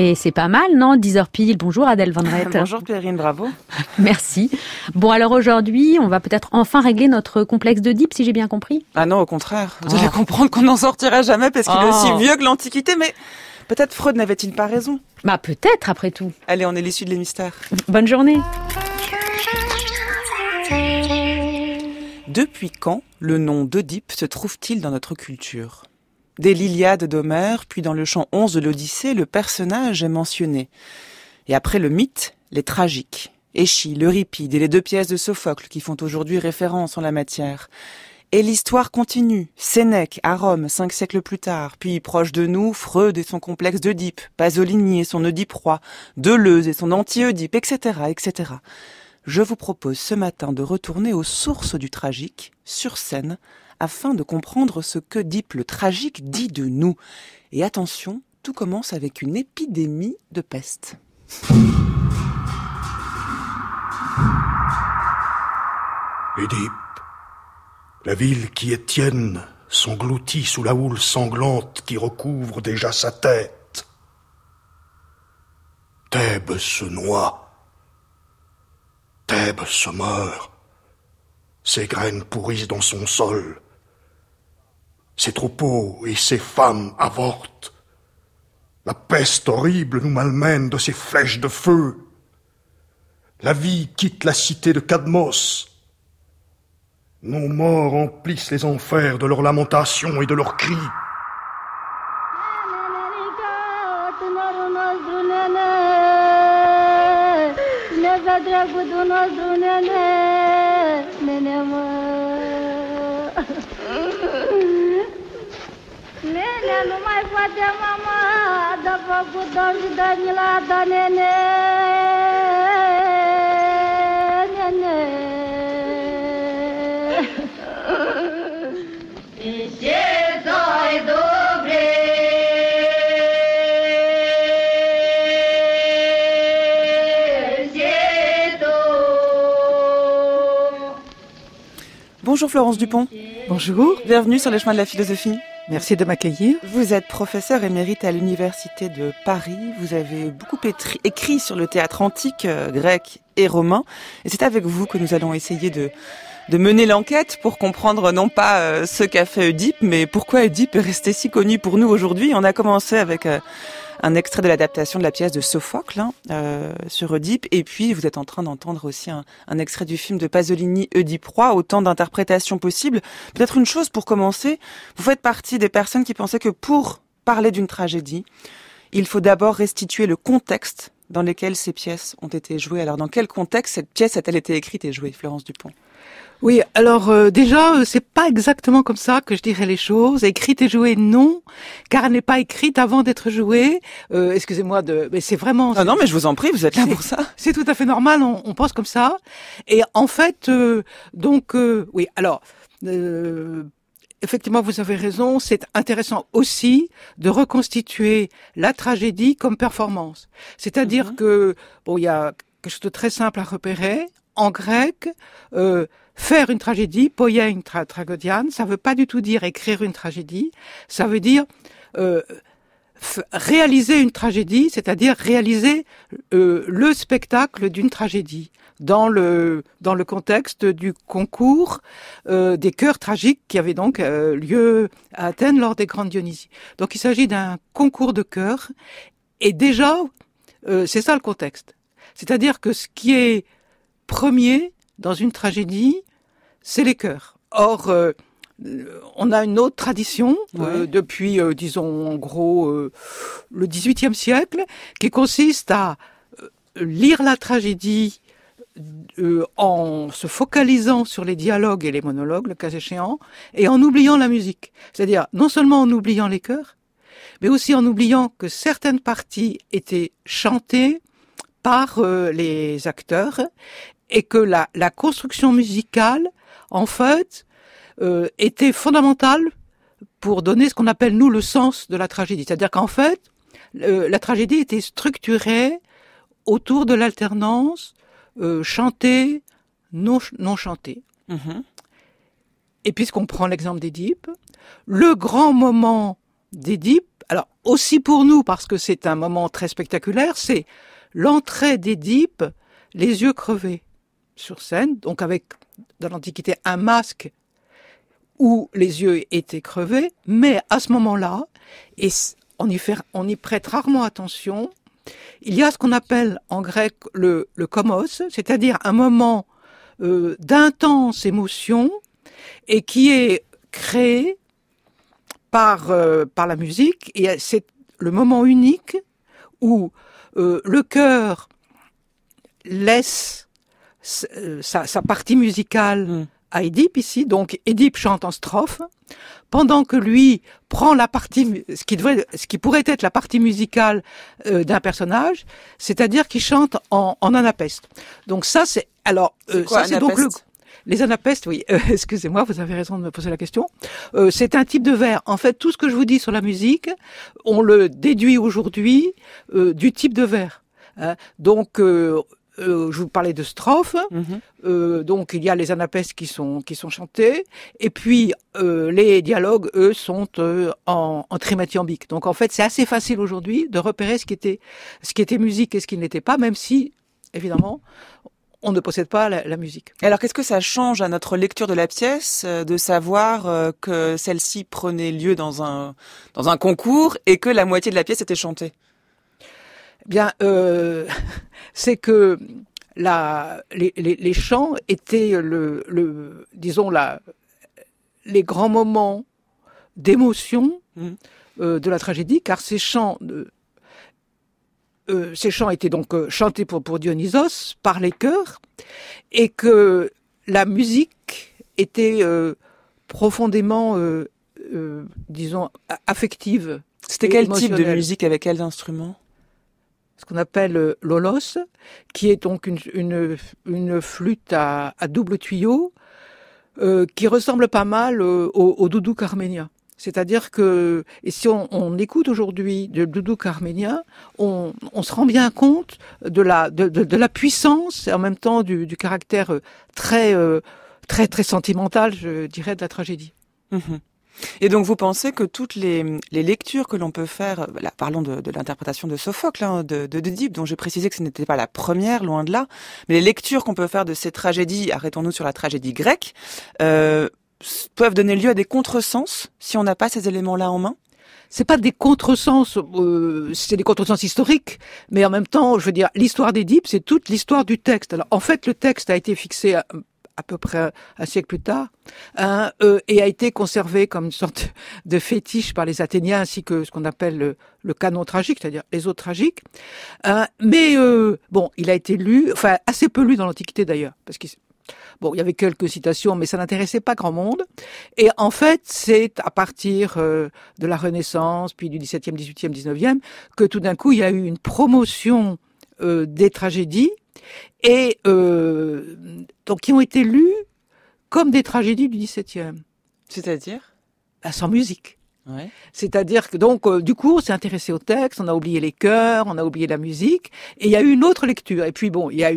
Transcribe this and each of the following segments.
Et c'est pas mal, non? 10h pile. Bonjour Adèle Van Rett. Bonjour Perrine, bravo. Merci. Bon, alors aujourd'hui, on va peut-être enfin régler notre complexe d'Oedipe, si j'ai bien compris. Ah non, au contraire. Vous allez comprendre qu'on n'en sortira jamais parce qu'il est aussi vieux que l'Antiquité, mais peut-être Freud n'avait-il pas raison? Bah peut-être, après tout. Allez, on est l'issue de les mystères. Bonne journée. Depuis quand le nom d'Oedipe se trouve-t-il dans notre culture? Dès l'Iliade d'Homère, puis dans le chant 11 de l'Odyssée, le personnage est mentionné. Et après le mythe, les tragiques. Échille, Euripide et les 2 pièces de Sophocle qui font aujourd'hui référence en la matière. Et l'histoire continue. Sénèque à Rome, 5 siècles plus tard. Puis proche de nous, Freud et son complexe d'Oedipe, Pasolini et son Oedipe-roi, Deleuze et son anti-Oedipe, etc., etc. Je vous propose ce matin de retourner aux sources du tragique, sur scène, afin de comprendre ce qu'Oedipe le tragique dit de nous. Et attention, tout commence avec une épidémie de peste. Oedipe, la ville qui est tienne, s'engloutit sous la houle sanglante qui recouvre déjà sa tête. Thèbes se noie, Thèbes se meurt, ses graines pourrissent dans son sol, ses troupeaux et ses femmes avortent. La peste horrible nous malmène de ses flèches de feu. La vie quitte la cité de Cadmos. Nos morts emplissent les enfers de leurs lamentations et de leurs cris. Nu mai poate mama, dă făcut domn Danila, da nene, nene. Ce doi dobre, ce do. Bonjour Florence Dupont. Bonjour. Bienvenue sur les chemins de la philosophie. Merci de m'accueillir. Vous êtes professeur émérite à l'Université de Paris. Vous avez beaucoup écrit sur le théâtre antique, grec et romain. Et c'est avec vous que nous allons essayer de mener l'enquête pour comprendre non pas ce qu'a fait Oedipe, mais pourquoi Oedipe est resté si connu pour nous aujourd'hui. On a commencé avec un extrait de l'adaptation de la pièce de Sophocle sur Oedipe. Et puis, vous êtes en train d'entendre aussi un extrait du film de Pasolini, Oedipe-roi, autant d'interprétations possibles. Peut-être une chose pour commencer, vous faites partie des personnes qui pensaient que pour parler d'une tragédie, il faut d'abord restituer le contexte dans lequel ces pièces ont été jouées. Alors, dans quel contexte cette pièce a-t-elle été écrite et jouée, Florence Dupont? Oui, alors déjà, c'est pas exactement comme ça que je dirais les choses. Écrite et jouée, non, car elle n'est pas écrite avant d'être jouée. Excusez-moi mais c'est vraiment. Non, mais je vous en prie, vous êtes là pour ça. C'est tout à fait normal, on pense comme ça. Et en fait, oui. Alors, effectivement, vous avez raison. C'est intéressant aussi de reconstituer la tragédie comme performance. C'est-à-dire que il y a quelque chose de très simple à repérer. En grec, faire une tragédie, poiein tragodian, ça veut pas du tout dire écrire une tragédie, ça veut dire réaliser une tragédie, c'est-à-dire réaliser le spectacle d'une tragédie dans le contexte du concours des chœurs tragiques qui avait donc lieu à Athènes lors des Grandes Dionysies. Donc il s'agit d'un concours de chœurs et déjà c'est ça le contexte. C'est-à-dire que ce qui est premier dans une tragédie, c'est les chœurs. Or, on a une autre tradition depuis, disons, en gros, le XVIIIe siècle, qui consiste à lire la tragédie en se focalisant sur les dialogues et les monologues, le cas échéant, et en oubliant la musique. C'est-à-dire, non seulement en oubliant les chœurs, mais aussi en oubliant que certaines parties étaient chantées par les acteurs, et que la construction musicale, en fait, était fondamentale pour donner ce qu'on appelle, nous, le sens de la tragédie. C'est-à-dire qu'en fait, la tragédie était structurée autour de l'alternance chantée, non chantée. Mm-hmm. Et puisqu'on prend l'exemple d'Oedipe, le grand moment d'Oedipe, alors aussi pour nous, parce que c'est un moment très spectaculaire, c'est l'entrée d'Édipe, les yeux crevés sur scène, donc avec, dans l'Antiquité, un masque où les yeux étaient crevés, mais à ce moment-là, et on y prête rarement attention, il y a ce qu'on appelle en grec le komos, c'est-à-dire un moment d'intense émotion et qui est créé par la musique, et c'est le moment unique où le chœur laisse sa partie musicale à Édipe ici, donc Édipe chante en strophe, pendant que lui prend la partie, ce qui pourrait être la partie musicale d'un personnage, c'est-à-dire qu'il chante en anapeste. Donc ça c'est alors c'est quoi, ça c'est donc les anapestes, oui. Excusez-moi, vous avez raison de me poser la question. C'est un type de vers. En fait, tout ce que je vous dis sur la musique, on le déduit aujourd'hui du type de vers. Donc je vous parlais de strophes, donc il y a les anapestes qui sont chantés, et puis les dialogues, eux, sont en trimètre iambique. Donc en fait, c'est assez facile aujourd'hui de repérer ce qui était musique et ce qui ne l'était pas, même si, évidemment, on ne possède pas la musique. Alors qu'est-ce que ça change à notre lecture de la pièce de savoir que celle-ci prenait lieu dans un concours et que la moitié de la pièce était chantée? Bien, c'est que les chants étaient disons les grands moments d'émotion de la tragédie, car ces chants étaient donc chantés pour Dionysos par les chœurs, et que la musique était profondément, disons, affective. C'était quel type de musique, avec quels instruments? Ce qu'on appelle l'olos, qui est donc une flûte à double tuyau, qui ressemble pas mal au doudouk arménien. C'est-à-dire que, et si on écoute aujourd'hui le doudouk arménien, on se rend bien compte de la puissance et en même temps du caractère très sentimental, je dirais, de la tragédie. Et donc vous pensez que toutes les lectures que l'on peut faire, là, parlons de l'interprétation de Sophocle, d'Œdipe, dont j'ai précisé que ce n'était pas la première, loin de là, mais les lectures qu'on peut faire de ces tragédies, arrêtons-nous sur la tragédie grecque, peuvent donner lieu à des contresens si on n'a pas ces éléments-là en main? C'est pas des contresens, c'est des contresens historiques, mais en même temps, je veux dire, l'histoire d'Édipe, c'est toute l'histoire du texte. Alors, en fait, le texte a été fixé à peu près un siècle plus tard, et a été conservé comme une sorte de fétiche par les Athéniens, ainsi que ce qu'on appelle le canon tragique, c'est-à-dire les autres tragiques. Mais bon, il a été lu, enfin assez peu lu dans l'Antiquité d'ailleurs, parce qu'il il y avait quelques citations, mais ça n'intéressait pas grand monde. Et en fait, c'est à partir de la Renaissance, puis du XVIIe, XVIIIe, XIXe, que tout d'un coup, il y a eu une promotion des tragédies, et donc qui ont été lues comme des tragédies du XVIIe. C'est-à-dire? Sans musique. Ouais. C'est-à-dire que donc du coup, on s'est intéressé au texte, on a oublié les chœurs, on a oublié la musique, et il y a eu une autre lecture. Et puis bon, il y a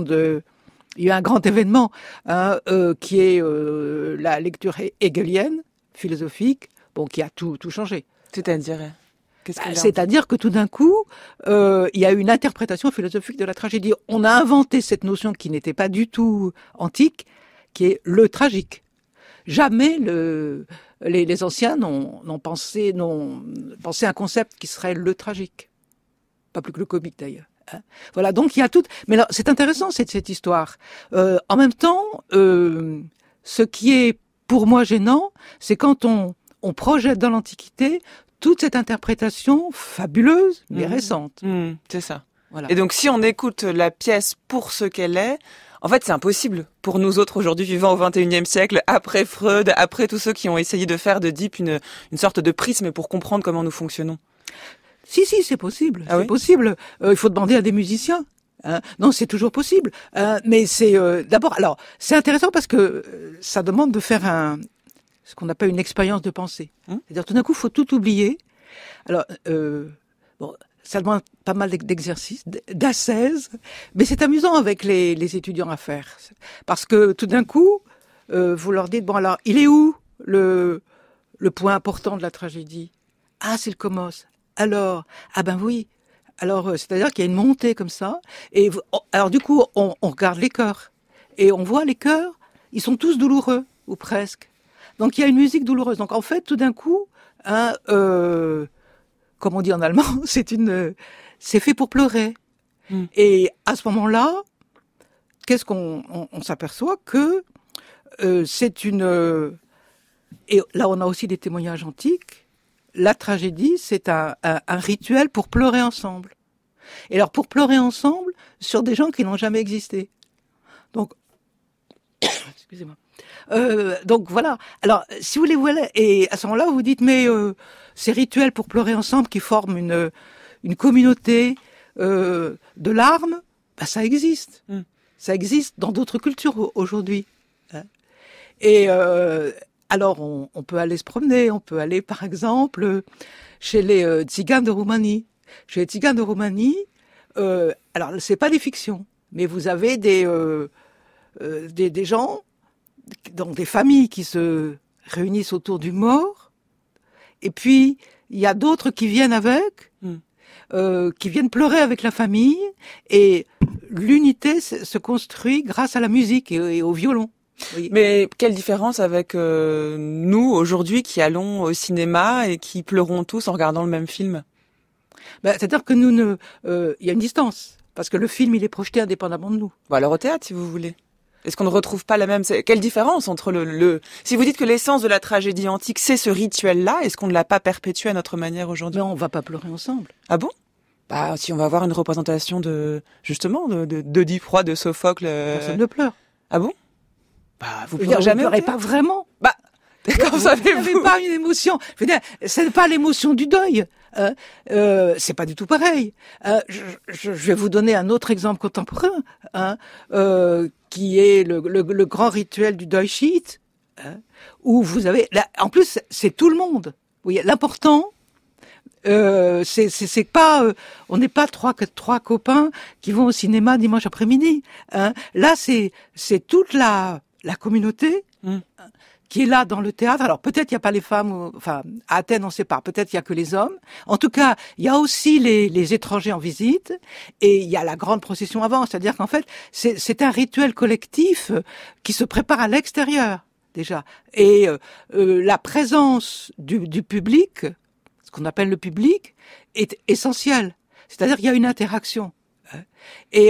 eu un grand événement qui est la lecture hegelienne, philosophique, qui a tout changé. C'est-à-dire? C'est-à-dire que tout d'un coup, il y a eu une interprétation philosophique de la tragédie. On a inventé cette notion qui n'était pas du tout antique, qui est le tragique. Jamais les anciens n'ont pensé un concept qui serait le tragique. Pas plus que le comique d'ailleurs. Voilà, donc il y a tout. Mais là, c'est intéressant cette histoire. En même temps, ce qui est pour moi gênant, c'est quand on projette dans l'Antiquité toute cette interprétation fabuleuse, mais récente. C'est ça. Voilà. Et donc, si on écoute la pièce pour ce qu'elle est, en fait, c'est impossible pour nous autres aujourd'hui vivant au XXIe siècle, après Freud, après tous ceux qui ont essayé de faire d'Œdipe une sorte de prisme pour comprendre comment nous fonctionnons. Si, c'est possible. Ah oui? Possible. Il faut demander à des musiciens. Non, c'est toujours possible. Mais c'est d'abord. Alors, c'est intéressant parce que ça demande de faire ce qu'on appelle une expérience de pensée. C'est-à-dire, tout d'un coup, il faut tout oublier. Alors, ça demande pas mal d'exercices, d'ascèse, mais c'est amusant avec les étudiants à faire. Parce que tout d'un coup, vous leur dites, bon alors, il est où le point important de la tragédie? Ah, c'est le Comos. Alors, ah ben oui. Alors, c'est-à-dire qu'il y a une montée comme ça. Et alors du coup, on regarde les chœurs. Et on voit les chœurs, ils sont tous douloureux, ou presque. Donc il y a une musique douloureuse. Donc en fait, tout d'un coup, comme on dit en allemand, c'est fait pour pleurer. Et à ce moment-là, qu'est-ce qu'on s'aperçoit que c'est une... et là, on a aussi des témoignages antiques. La tragédie, c'est un rituel pour pleurer ensemble. Et alors, pour pleurer ensemble sur des gens qui n'ont jamais existé. Donc, excusez-moi. Donc voilà. Alors, si vous voulez, et à ce moment-là, vous dites, mais ces rituels pour pleurer ensemble qui forment une communauté de larmes, bah, ça existe. Ça existe dans d'autres cultures aujourd'hui. Et alors, on peut aller se promener. On peut aller, par exemple, chez les tziganes de Roumanie. Chez les tziganes de Roumanie, alors c'est pas des fictions, mais vous avez des gens, donc des familles qui se réunissent autour du mort, et puis il y a d'autres qui viennent avec, qui viennent pleurer avec la famille, et l'unité se construit grâce à la musique et au violon. Oui. Mais quelle différence avec nous aujourd'hui qui allons au cinéma et qui pleurons tous en regardant le même film? C'est-à-dire que nous y a une distance, parce que le film il est projeté indépendamment de nous. Bon, alors au théâtre, si vous voulez. Est-ce qu'on ne retrouve pas la même... Quelle différence entre le... Si vous dites que l'essence de la tragédie antique, c'est ce rituel-là, est-ce qu'on ne l'a pas perpétué à notre manière aujourd'hui? Mais on va pas pleurer ensemble. Ah bon? Bah, si on va avoir une représentation justement, d'Oedipe Roi, de Sophocle... Personne ne pleure. Ah bon? Bah, vous pleurez jamais? Vous pleurez pas vraiment. Bah, comment savez-vous? Vous n'avez pas une émotion. Je veux dire, c'est pas l'émotion du deuil. C'est pas du tout pareil. Je vais vous donner un autre exemple contemporain, qui est le grand rituel du deuil chiite, où vous avez, là, en plus, c'est tout le monde. Vous voyez, l'important, c'est pas, on n'est pas trois copains qui vont au cinéma dimanche après-midi. Là, c'est toute la communauté. Qui est là dans le théâtre. Alors peut-être il n'y a pas les femmes, enfin à Athènes on ne sait pas, peut-être il y a que les hommes. En tout cas, il y a aussi les étrangers en visite et il y a la grande procession avant. C'est-à-dire qu'en fait, c'est un rituel collectif qui se prépare à l'extérieur déjà. Et la présence du public, ce qu'on appelle le public, est essentielle. C'est-à-dire qu'il y a une interaction. Et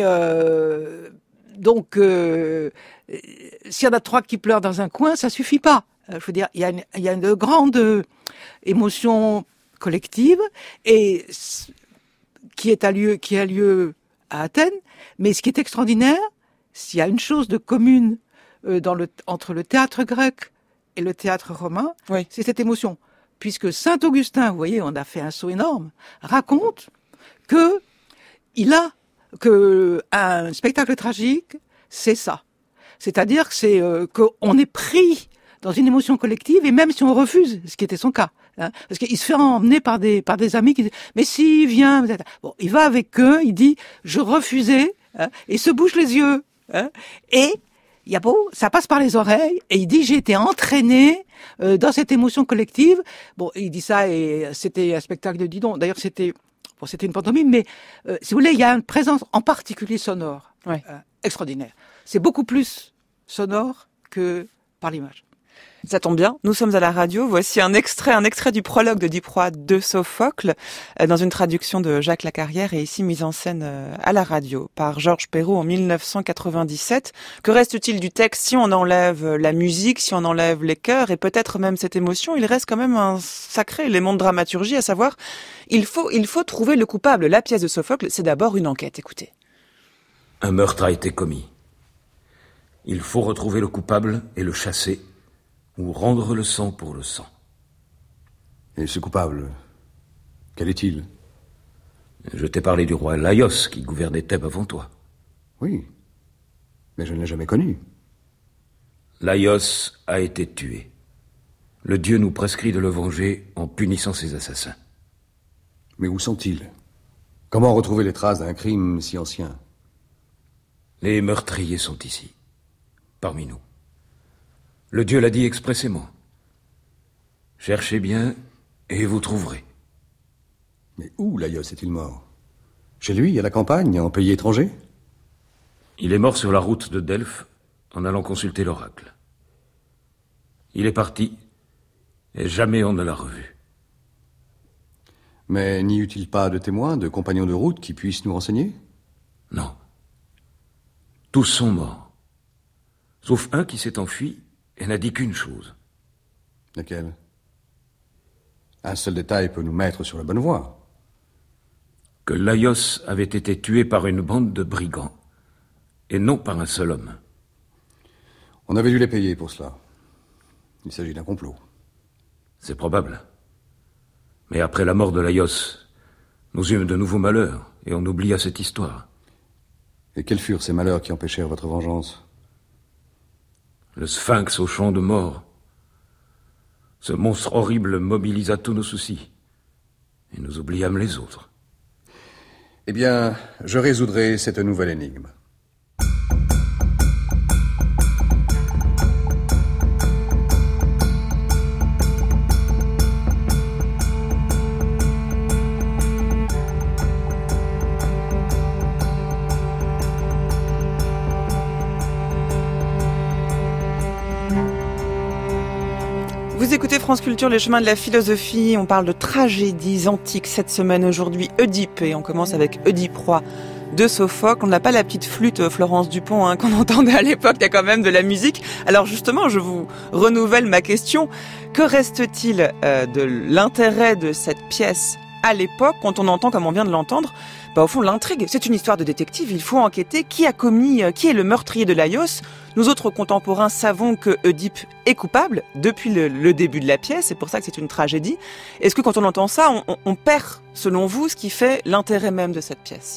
donc, s'il y en a 3 qui pleurent dans un coin, ça suffit pas. Je veux dire, il y a une grande émotion collective et qui a lieu à Athènes. Mais ce qui est extraordinaire, s'il y a une chose de commune entre le théâtre grec et le théâtre romain, oui, c'est cette émotion. Puisque Saint Augustin, vous voyez, on a fait un saut énorme, raconte que un spectacle tragique, c'est ça. C'est-à-dire que c'est qu'on est pris dans une émotion collective et même si on refuse, ce qui était son cas, parce qu'il se fait emmener par des amis qui disent mais si viens, bon, il va avec eux, il dit je refusais, et se bouche les yeux, et ça passe par les oreilles et il dit j'ai été entraîné dans cette émotion collective. Bon, il dit ça et c'était un spectacle de Didon. D'ailleurs c'était une pantomime, mais si vous voulez, il y a une présence en particulier sonore, extraordinaire. C'est beaucoup plus sonore que par l'image. Ça tombe bien, nous sommes à la radio. Voici un extrait du prologue d'Oedipe Roi de Sophocle, dans une traduction de Jacques Lacarrière et ici mise en scène à la radio par Georges Perrault en 1997. Que reste-t-il du texte si on enlève la musique, si on enlève les chœurs et peut-être même cette émotion? Il reste quand même un sacré élément de dramaturgie, à savoir, il faut trouver le coupable. La pièce de Sophocle, c'est d'abord une enquête. Écoutez. Un meurtre a été commis. Il faut retrouver le coupable et le chasser, ou rendre le sang pour le sang. Et ce coupable, quel est-il? Je t'ai parlé du roi Laios qui gouvernait Thèbes avant toi. Oui, mais je ne l'ai jamais connu. Laios a été tué. Le dieu nous prescrit de le venger en punissant ses assassins. Mais où sont-ils? Comment retrouver les traces d'un crime si ancien? Les meurtriers sont ici, parmi nous. Le dieu l'a dit expressément. Cherchez bien et vous trouverez. Mais où Laios est-il mort? Chez lui, à la campagne, en pays étranger? Il est mort sur la route de Delphes, en allant consulter l'oracle. Il est parti, et jamais on ne l'a revu. Mais n'y eut-il pas de témoins, de compagnons de route qui puissent nous renseigner? Non. Tous sont morts. Sauf un qui s'est enfui et n'a dit qu'une chose. Laquelle? Un seul détail peut nous mettre sur la bonne voie. Que Laios avait été tué par une bande de brigands, et non par un seul homme. On avait dû les payer pour cela. Il s'agit d'un complot. C'est probable. Mais après la mort de Laios, nous eûmes de nouveaux malheurs, et on oublia cette histoire. Et quels furent ces malheurs qui empêchèrent votre vengeance? Le sphinx au champ de mort. Ce monstre horrible mobilisa tous nos soucis, et nous oubliâmes les autres. Eh bien, je résoudrai cette nouvelle énigme. Vous écoutez France Culture, les chemins de la philosophie. On parle de tragédies antiques cette semaine. Aujourd'hui, Oedipe. Et on commence avec Oedipe, roi de Sophocle. On n'a pas la petite flûte Florence Dupont qu'on entendait à l'époque. Il y a quand même de la musique. Alors justement, je vous renouvelle ma question. Que reste-t-il de l'intérêt de cette pièce à l'époque, quand on entend, comme on vient de l'entendre, au fond, l'intrigue, c'est une histoire de détective. Il faut enquêter qui est le meurtrier de Laios. Nous autres contemporains savons que Oedipe est coupable depuis le début de la pièce. C'est pour ça que c'est une tragédie. Est-ce que quand on entend ça, on perd, selon vous, ce qui fait l'intérêt même de cette pièce?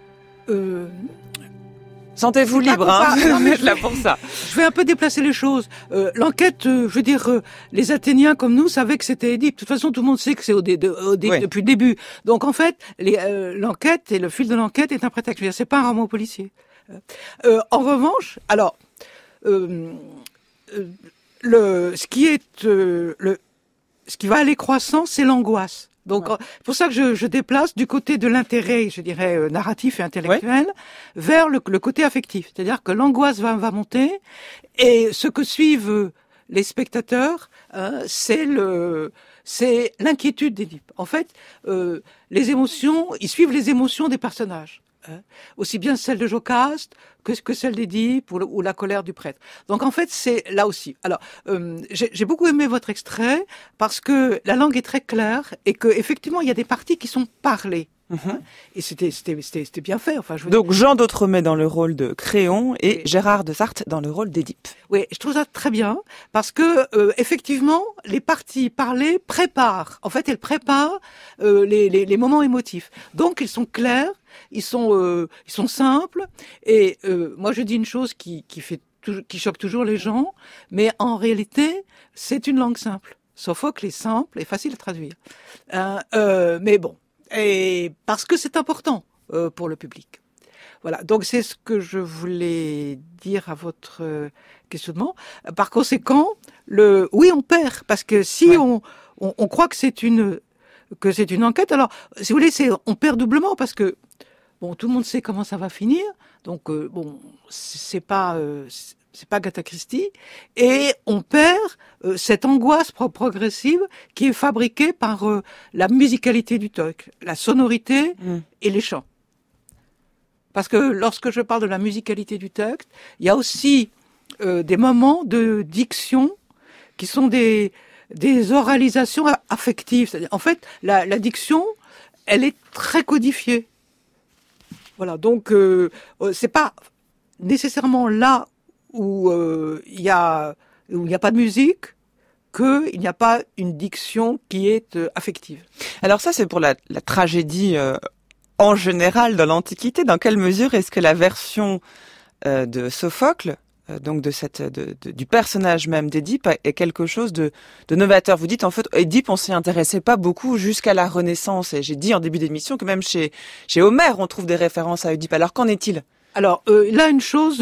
Sentez-vous libre, Non, mais d'être là pour ça. Je vais un peu déplacer les choses. L'enquête, je veux dire, les Athéniens comme nous savaient que c'était Édipe. De toute façon, tout le monde sait que c'est Oedipe Oui. depuis le début. Donc en fait, l'enquête et le fil de l'enquête est un prétexte. Je veux dire, c'est pas un roman policier. En revanche, alors, ce qui va aller croissant, c'est l'angoisse. Donc, c'est pour ça que je déplace du côté de l'intérêt, je dirais, narratif et intellectuel, vers le côté affectif. C'est-à-dire que l'angoisse va monter, et ce que suivent les spectateurs, c'est l'inquiétude d'Édipe. En fait, les émotions, ils suivent les émotions des personnages. Aussi bien celle de Jocaste que celle d'Édipe ou la colère du prêtre. Donc en fait, c'est là aussi. Alors, j'ai beaucoup aimé votre extrait parce que la langue est très claire et que effectivement, il y a des parties qui sont parlées. Mm-hmm. Et c'était bien fait. Enfin, Donc Jean d'Autremet dans le rôle de Créon et Gérard de Sarthe dans le rôle d'Édipe. Oui, je trouve ça très bien parce que effectivement, les parties parlées préparent. En fait, elles préparent les moments émotifs. Donc, ils sont clairs, ils sont simples. Et moi, je dis une chose qui choque toujours les gens, mais en réalité, c'est une langue simple. Sophocle est simple et facile à traduire. Mais bon. Et parce que c'est important pour le public. Voilà, donc c'est ce que je voulais dire à votre questionnement. Par conséquent, oui, on perd parce que si on croit que c'est une enquête, alors si vous voulez, on perd doublement parce que bon, tout le monde sait comment ça va finir, donc bon, c'est pas Agatha Christie, et on perd cette angoisse progressive qui est fabriquée par la musicalité du texte, la sonorité et les chants. Parce que lorsque je parle de la musicalité du texte, il y a aussi des moments de diction qui sont des oralisations affectives. C'est-à-dire, en fait, la diction, elle est très codifiée. Voilà, donc c'est pas nécessairement là où il y a pas de musique, qu'il n'y a pas une diction qui est affective. Alors ça, c'est pour la tragédie en général dans l'Antiquité. Dans quelle mesure est-ce que la version de Sophocle, donc du personnage même d'Édipe, est quelque chose de novateur? Vous dites en fait, Édipe, on s'y intéressait pas beaucoup jusqu'à la Renaissance. Et j'ai dit en début d'émission que même chez Homère, on trouve des références à Édipe. Alors qu'en est-il? Alors là, une chose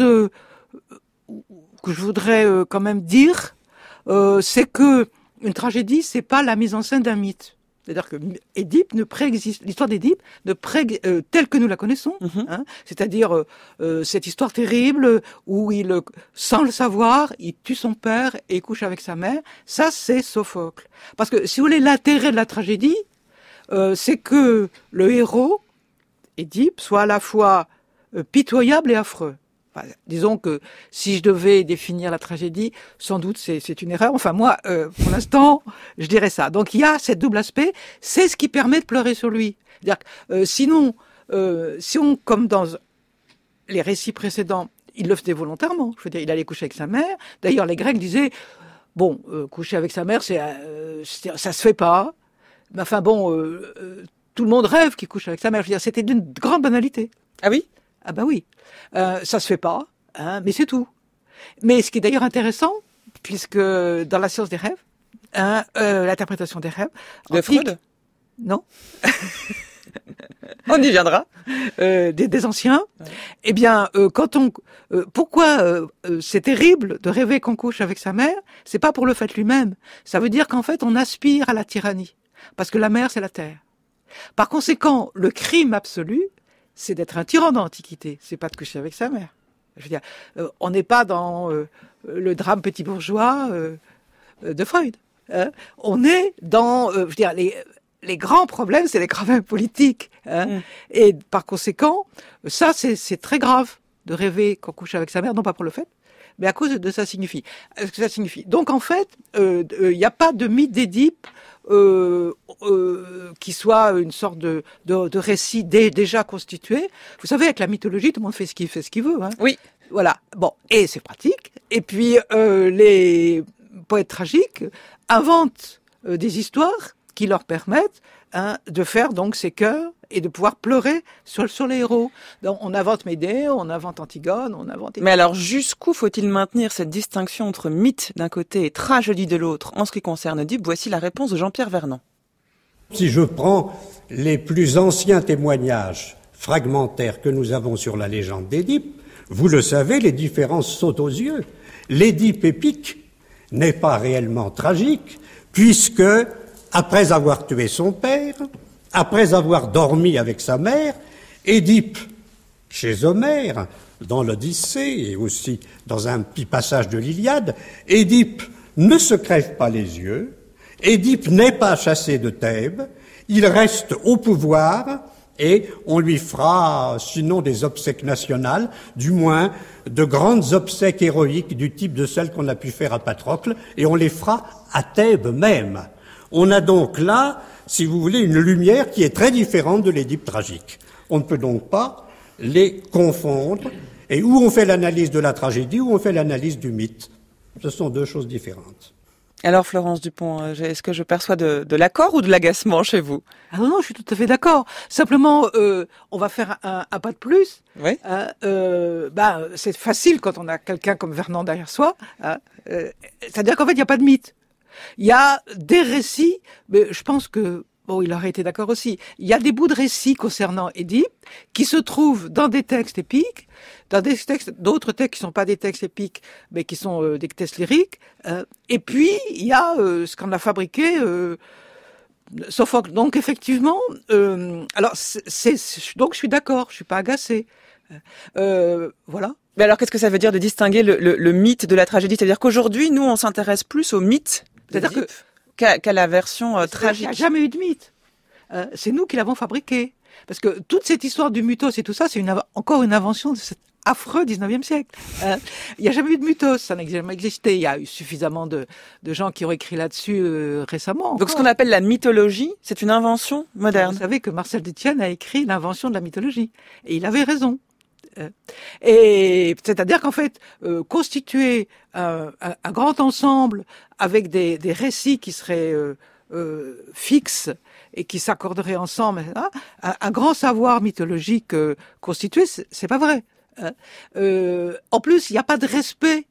que je voudrais quand même dire, c'est que une tragédie, c'est pas la mise en scène d'un mythe. C'est-à-dire que Édipe ne préexiste, l'histoire d'Édipe telle que nous la connaissons, c'est-à-dire cette histoire terrible où il, sans le savoir, il tue son père et il couche avec sa mère. Ça, c'est Sophocle. Parce que, si vous voulez, l'intérêt de la tragédie, c'est que le héros, Édipe, soit à la fois pitoyable et affreux. Enfin, disons que si je devais définir la tragédie, sans doute c'est une erreur. Enfin moi, pour l'instant, je dirais ça. Donc il y a ce double aspect. C'est ce qui permet de pleurer sur lui. C'est-à-dire que, sinon, si on, comme dans les récits précédents, il le faisait volontairement. Je veux dire, il allait coucher avec sa mère. D'ailleurs, les Grecs disaient bon, coucher avec sa mère, ça se fait pas. Mais enfin bon, tout le monde rêve qu'il couche avec sa mère. Je veux dire, c'était d'une grande banalité. Ah oui? Ah ben oui, ça se fait pas, mais c'est tout. Mais ce qui est d'ailleurs intéressant, puisque dans la science des rêves, l'interprétation des rêves... De Freud? Non. On y viendra. Des anciens. Ouais. Eh bien, pourquoi c'est terrible de rêver qu'on couche avec sa mère? C'est pas pour le fait lui-même. Ça veut dire qu'en fait, on aspire à la tyrannie. Parce que la mère, c'est la terre. Par conséquent, le crime absolu, c'est d'être un tyran dans l'Antiquité, c'est pas de coucher avec sa mère. Je veux dire, on n'est pas dans le drame petit bourgeois de Freud. On est dans, je veux dire, les grands problèmes, c'est les problèmes politiques. Et par conséquent, ça, c'est très grave de rêver qu'on couche avec sa mère, non pas pour le fait, mais à cause de ça signifie. Ce que ça signifie. Donc en fait, il n'y a pas de mythe d'Édipe qui soit une sorte de récit déjà constitué. Vous savez, avec la mythologie, tout le monde fait ce qu'il veut. Oui. Voilà. Bon, et c'est pratique. Et puis les poètes tragiques inventent des histoires qui leur permettent de faire donc ces chœurs et de pouvoir pleurer sur les héros. Donc on invente Médée, on invente Antigone, on invente... Mais alors jusqu'où faut-il maintenir cette distinction entre mythe d'un côté et tragédie de l'autre en ce qui concerne Oedipe? Voici la réponse de Jean-Pierre Vernant. Si je prends les plus anciens témoignages fragmentaires que nous avons sur la légende d'Édipe, vous le savez, les différences sautent aux yeux. L'Édipe épique n'est pas réellement tragique, puisque, après avoir tué son père, après avoir dormi avec sa mère, Édipe, chez Homère, dans l'Odyssée et aussi dans un petit passage de l'Iliade, Édipe ne se crève pas les yeux, Édipe n'est pas chassé de Thèbes, il reste au pouvoir et on lui fera, sinon des obsèques nationales, du moins de grandes obsèques héroïques du type de celles qu'on a pu faire à Patrocle, et on les fera à Thèbes même. On a donc là, si vous voulez, une lumière qui est très différente de l'Édipe tragique. On ne peut donc pas les confondre, et où on fait l'analyse de la tragédie, où on fait l'analyse du mythe. Ce sont deux choses différentes. Alors Florence Dupont, est-ce que je perçois de l'accord ou de l'agacement chez vous? Ah non, je suis tout à fait d'accord. Simplement, on va faire un pas de plus. Oui. C'est facile quand on a quelqu'un comme Vernant derrière soi. C'est-à-dire qu'en fait, il n'y a pas de mythe. Il y a des récits, mais je pense que il aurait été d'accord aussi. Il y a des bouts de récits concernant Édipe qui se trouvent dans des textes épiques, dans d'autres textes qui sont pas des textes épiques, mais qui sont des textes lyriques. Et puis il y a ce qu'on a fabriqué. Sophocle. Donc effectivement, donc je suis d'accord, je suis pas agacée. Voilà. Mais alors qu'est-ce que ça veut dire de distinguer le mythe de la tragédie? C'est-à-dire qu'aujourd'hui, nous, on s'intéresse plus au mythe qu'à la version tragique. Il n'y a jamais eu de mythe. C'est nous qui l'avons fabriqué. Parce que toute cette histoire du mythos et tout ça, c'est encore une invention de cet affreux 19e siècle. Il n'y a jamais eu de mythos, ça n'a jamais existé. Il y a eu suffisamment de gens qui ont écrit là-dessus récemment. Donc ce qu'on appelle la mythologie, c'est une invention moderne. Vous savez que Marcel Détienne a écrit l'invention de la mythologie. Et il avait raison. Et c'est-à-dire qu'en fait, constituer un grand ensemble avec des récits qui seraient fixes et qui s'accorderaient ensemble, un grand savoir mythologique constitué, c'est pas vrai. En plus, il n'y a pas de respect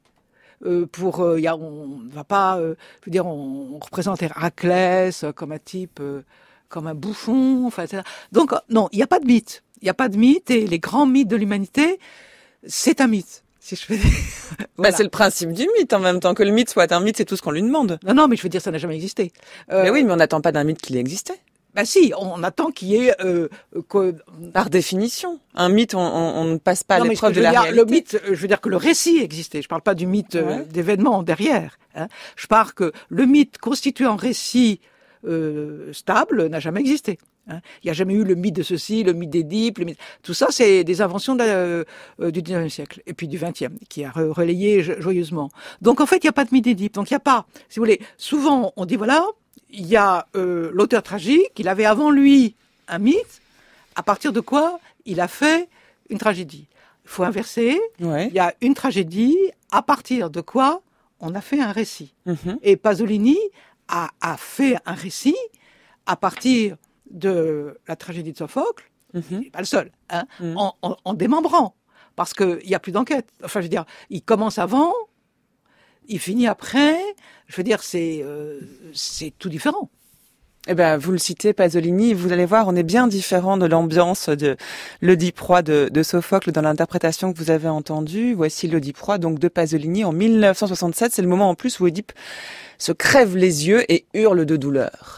on va pas, je veux dire, on représente Héraclès comme un type, comme un bouffon, enfin, etc. Donc non, il n'y a pas de mythe. Il n'y a pas de mythe, et les grands mythes de l'humanité, c'est un mythe. Si je fais C'est le principe du mythe en même temps. Que le mythe soit un mythe, c'est tout ce qu'on lui demande. Non, mais je veux dire, ça n'a jamais existé. Mais oui, mais on n'attend pas d'un mythe qu'il ait existé. Si, on attend qu'il y ait... Par définition. Un mythe, on ne passe pas à l'épreuve de la réalité. Le mythe, je veux dire que le récit existait. Je parle pas du mythe d'événements derrière. Hein. Je parle que le mythe constitué en récit stable n'a jamais existé. Hein. Il n'y a jamais eu le mythe de ceci, le mythe d'Édipe, tout ça, c'est des inventions du 19e siècle et puis du 20e qui a relayé joyeusement. Donc en fait, il n'y a pas de mythe d'Édipe. Donc il n'y a pas, si vous voulez, souvent on dit voilà, il y a l'auteur tragique, il avait avant lui un mythe, à partir de quoi il a fait une tragédie. Il faut inverser. Ouais. Il y a une tragédie, à partir de quoi on a fait un récit. Mm-hmm. Et Pasolini a fait un récit à partir de la tragédie de Sophocle, il n'est pas le seul, hein, en démembrant, parce qu'il n'y a plus d'enquête. Enfin, je veux dire, il commence avant, il finit après, je veux dire, c'est tout différent. Eh ben, vous le citez, Pasolini, vous allez voir, on est bien différent de l'ambiance de l'Oedipe roi de Sophocle dans l'interprétation que vous avez entendue. Voici l'Oedipe roi, donc, de Pasolini en 1967. C'est le moment en plus où Oedipe se crève les yeux et hurle de douleur.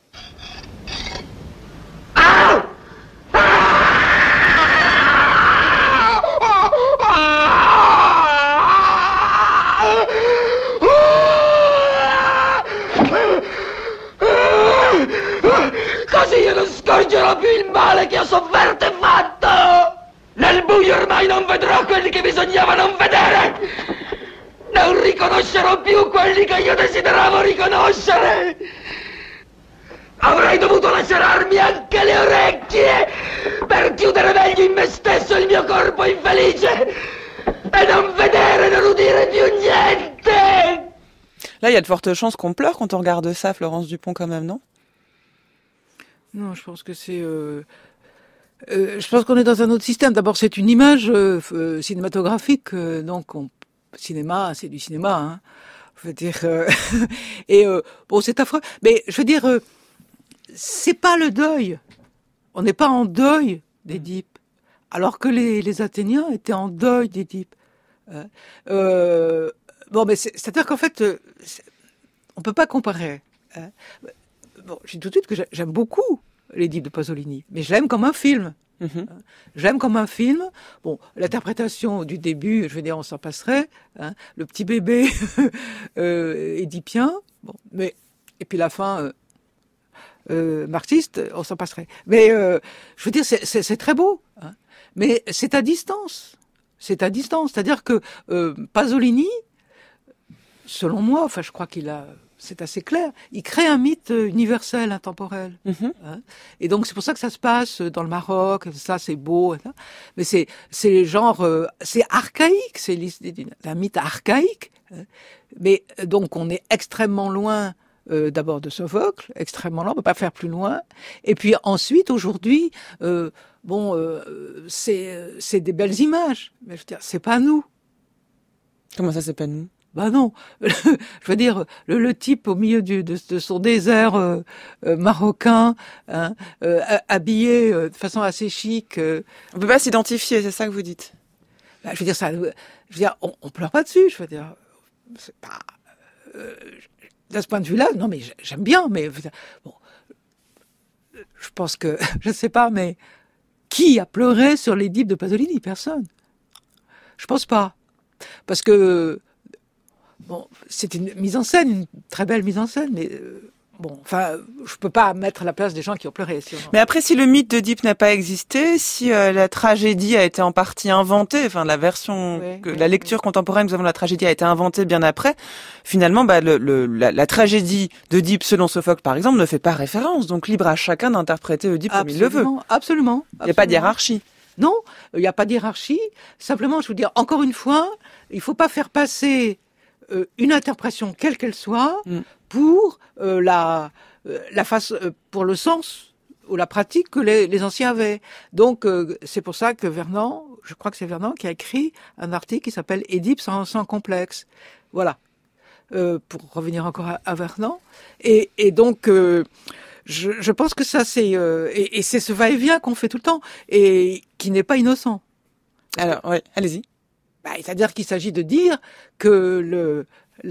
Così io non scorgerò più il male che ho sofferto e fatto! Nel buio ormai non vedrò quelli che bisognava non vedere! Non riconoscerò più quelli che io desideravo riconoscere! Avrei dovuto lacerarmi anche le orecchie per chiudere meglio in me stesso il mio corpo infelice e non vedere, non udire più niente! Là, il y a de fortes chances qu'on pleure quand on regarde ça, Florence Dupont, quand même, non? Non, je pense que c'est... je pense qu'on est dans un autre système. D'abord, c'est une image cinématographique. Cinéma, c'est du cinéma. Hein. Je veux dire... et bon, c'est affreux. Mais je veux dire, c'est pas le deuil. On n'est pas en deuil d'Édipe. Alors que les Athéniens étaient en deuil d'Édipe. Bon, mais c'est-à-dire qu'en fait, on peut pas comparer. Hein. Bon, je dis tout de suite que j'aime beaucoup l'Édipe de Pasolini, mais je l'aime comme un film. Mm-hmm. Je l'aime comme un film. Bon, l'interprétation du début, je veux dire, on s'en passerait. Hein, le petit bébé édipien. Bon, mais et puis la fin marxiste, on s'en passerait. Mais je veux dire, c'est très beau. Hein, mais c'est à distance. C'est à distance. C'est-à-dire que Pasolini, selon moi, enfin, je crois c'est assez clair. Il crée un mythe universel, intemporel. Mm-hmm. Hein. Et donc, c'est pour ça que ça se passe dans le Maroc. Ça, c'est beau. Hein. Mais c'est genre, c'est archaïque. C'est un mythe archaïque. Hein. Mais donc, on est extrêmement loin, d'abord de Sophocle, extrêmement loin. On peut pas faire plus loin. Et puis ensuite, aujourd'hui, c'est des belles images. Mais je veux dire, c'est pas nous. Comment ça, c'est pas nous? Bah non, je veux dire, le type au milieu de son désert marocain, hein, habillé de façon assez chic. On peut pas s'identifier, c'est ça que vous dites? Bah, je veux dire, on pleure pas dessus, je veux dire. C'est pas... de ce point de vue-là, non mais j'aime bien, mais bon, je pense que, je ne sais pas, mais qui a pleuré sur l'Édipe de Pasolini? Personne. Je pense pas. Parce que... Bon, c'est une mise en scène, une très belle mise en scène, mais bon, enfin, je peux pas mettre à la place des gens qui ont pleuré. Mais après, si le mythe d'Oedipe n'a pas existé, si la tragédie a été en partie inventée, enfin la version, la lecture contemporaine que nous avons de la tragédie a été inventée bien après, finalement, la tragédie d'Oedipe selon Sophocle, par exemple, ne fait pas référence. Donc libre à chacun d'interpréter Oedipe comme il le veut. Absolument. Il n'y a pas de hiérarchie. Non, il n'y a pas de hiérarchie. Simplement, je veux dire, encore une fois, il faut pas faire passer une interprétation quelle qu'elle soit pour pour le sens ou la pratique que les anciens avaient. Donc c'est pour ça que Vernon, je crois que c'est Vernon qui a écrit un article qui s'appelle Édipe sans complexe. Voilà. Pour revenir encore à Vernon. Et donc je pense que ça c'est et c'est ce va-et-vient qu'on fait tout le temps et qui n'est pas innocent. Alors ouais, allez-y. C'est-à-dire qu'il s'agit de dire que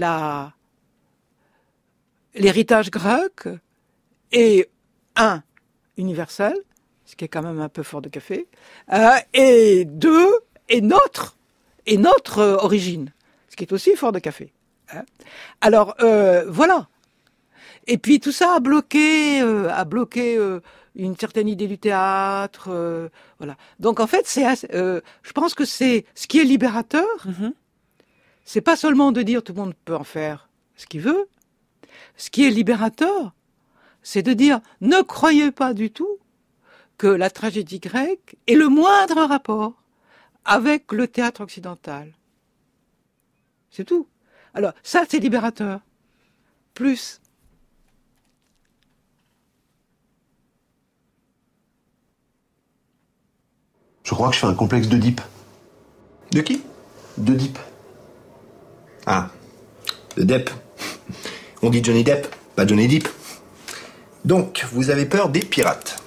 l'héritage grec est universel, ce qui est quand même un peu fort de café, et deux, est notre origine, ce qui est aussi fort de café. Alors voilà. Et puis tout ça a bloqué une certaine idée du théâtre, voilà. Donc en fait, je pense que c'est ce qui est libérateur. C'est pas seulement de dire tout le monde peut en faire ce qu'il veut. Ce qui est libérateur, c'est de dire ne croyez pas du tout que la tragédie grecque ait le moindre rapport avec le théâtre occidental. C'est tout. Alors ça, c'est libérateur. Plus. Je crois que je fais un complexe d'Oedipe. De qui? D'Oedipe. Ah, de Depp. On dit Johnny Depp, pas Johnny Depp. Donc, vous avez peur des pirates.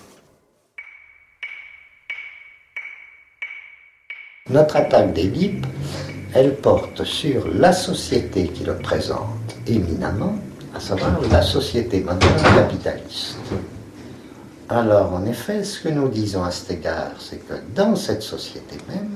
Notre attaque d'Édipe, elle porte sur la société qui le présente éminemment, à savoir la société moderne capitaliste. Alors, en effet, ce que nous disons à cet égard, c'est que dans cette société même,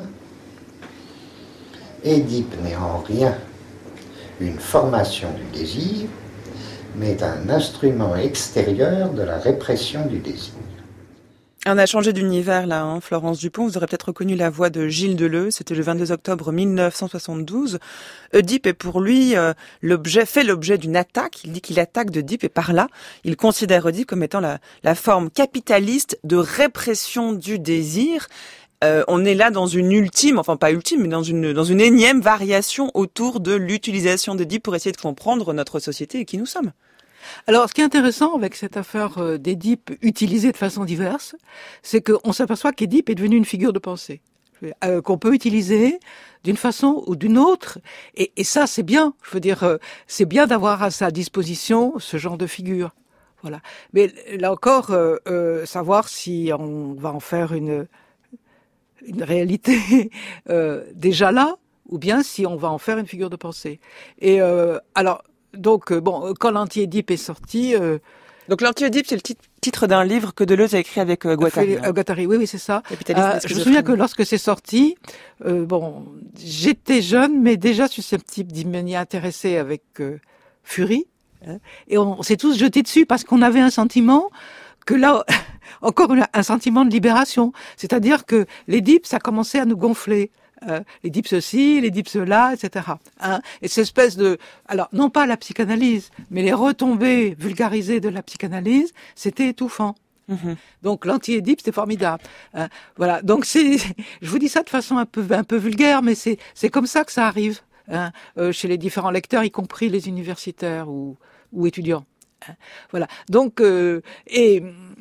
Édipe n'est en rien une formation du désir, mais un instrument extérieur de la répression du désir. On a changé d'univers là, hein, Florence Dupont. Vous aurez peut-être reconnu la voix de Gilles Deleuze. C'était le 22 octobre 1972. Oedipe est pour lui fait l'objet d'une attaque. Il dit qu'il attaque d'Oedipe et par là, il considère Oedipe comme étant la forme capitaliste de répression du désir. On est là dans une ultime, enfin pas ultime, mais dans une énième variation autour de l'utilisation d'Oedipe pour essayer de comprendre notre société et qui nous sommes. Alors, ce qui est intéressant avec cette affaire d'Édipe utilisée de façon diverse, c'est qu'on s'aperçoit qu'Édipe est devenu une figure de pensée, qu'on peut utiliser d'une façon ou d'une autre. Et ça, c'est bien. Je veux dire, c'est bien d'avoir à sa disposition ce genre de figure. Voilà. Mais là encore, savoir si on va en faire une réalité déjà là, ou bien si on va en faire une figure de pensée. Et alors. Donc, quand l'anti-Édipe est sorti... Donc, l'anti-Édipe, c'est le titre d'un livre que Deleuze a écrit avec Guattari. Guattari, oui, c'est ça. Je me souviens que lorsque c'est sorti, j'étais jeune, mais déjà susceptible d'y m'y intéresser avec furie. Et on s'est tous jetés dessus parce qu'on avait un sentiment que là, encore un sentiment de libération. C'est-à-dire que l'Édipe, ça commençait à nous gonfler. L'Édipe ceci, l'Édipe cela, etc. Et cette espèce de... Alors, non pas la psychanalyse, mais les retombées vulgarisées de la psychanalyse, c'était étouffant. Donc, l'anti-Édipe, c'était formidable. Voilà. Donc, je vous dis ça de façon un peu vulgaire, mais c'est comme ça que ça arrive chez les différents lecteurs, y compris les universitaires ou étudiants. Voilà. Donc, mais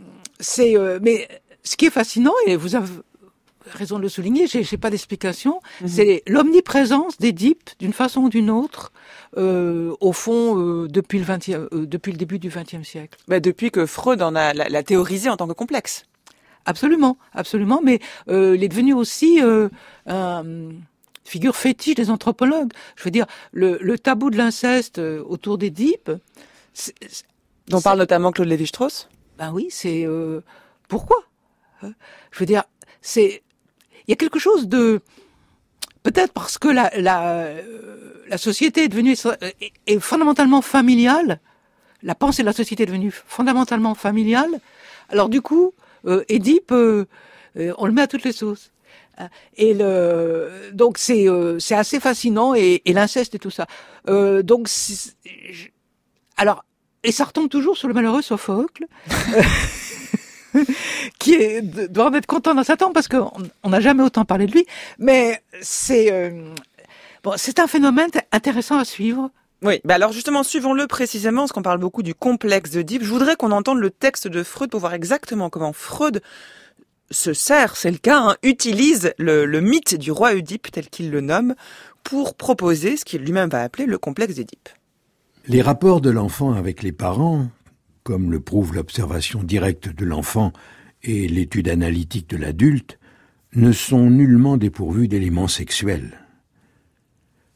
ce qui est fascinant, et vous avez raison de le souligner, j'ai pas d'explication, c'est l'omniprésence d'Édipe, d'une façon ou d'une autre, au fond, depuis le début du XXe siècle. Depuis que Freud en a l'a théorisé en tant que complexe. Absolument, absolument, mais il est devenu aussi figure fétiche des anthropologues. Je veux dire, le tabou de l'inceste autour d'Édipe... dont parle notamment Claude Lévi-Strauss. Ben oui, c'est... pourquoi ? Je veux dire, il y a quelque chose de... Peut-être parce que la société est devenue est fondamentalement familiale, la pensée de la société est devenue fondamentalement familiale, alors du coup, Édipe, on le met à toutes les sauces. Et donc c'est assez fascinant, et l'inceste et tout ça. Donc, alors, et ça retombe toujours sur le malheureux Sophocle, qui doit en être content dans sa tombe parce qu'on n'a jamais autant parlé de lui, mais c'est un phénomène intéressant à suivre. Oui, alors justement, suivons-le précisément, parce qu'on parle beaucoup du complexe d'Oedipe. Je voudrais qu'on entende le texte de Freud pour voir exactement comment Freud se sert, c'est le cas, utilise le mythe du roi Oedipe, tel qu'il le nomme, pour proposer ce qu'il lui-même va appeler le complexe d'Oedipe. Les rapports de l'enfant avec les parents, comme le prouve l'observation directe de l'enfant et l'étude analytique de l'adulte, ne sont nullement dépourvus d'éléments sexuels.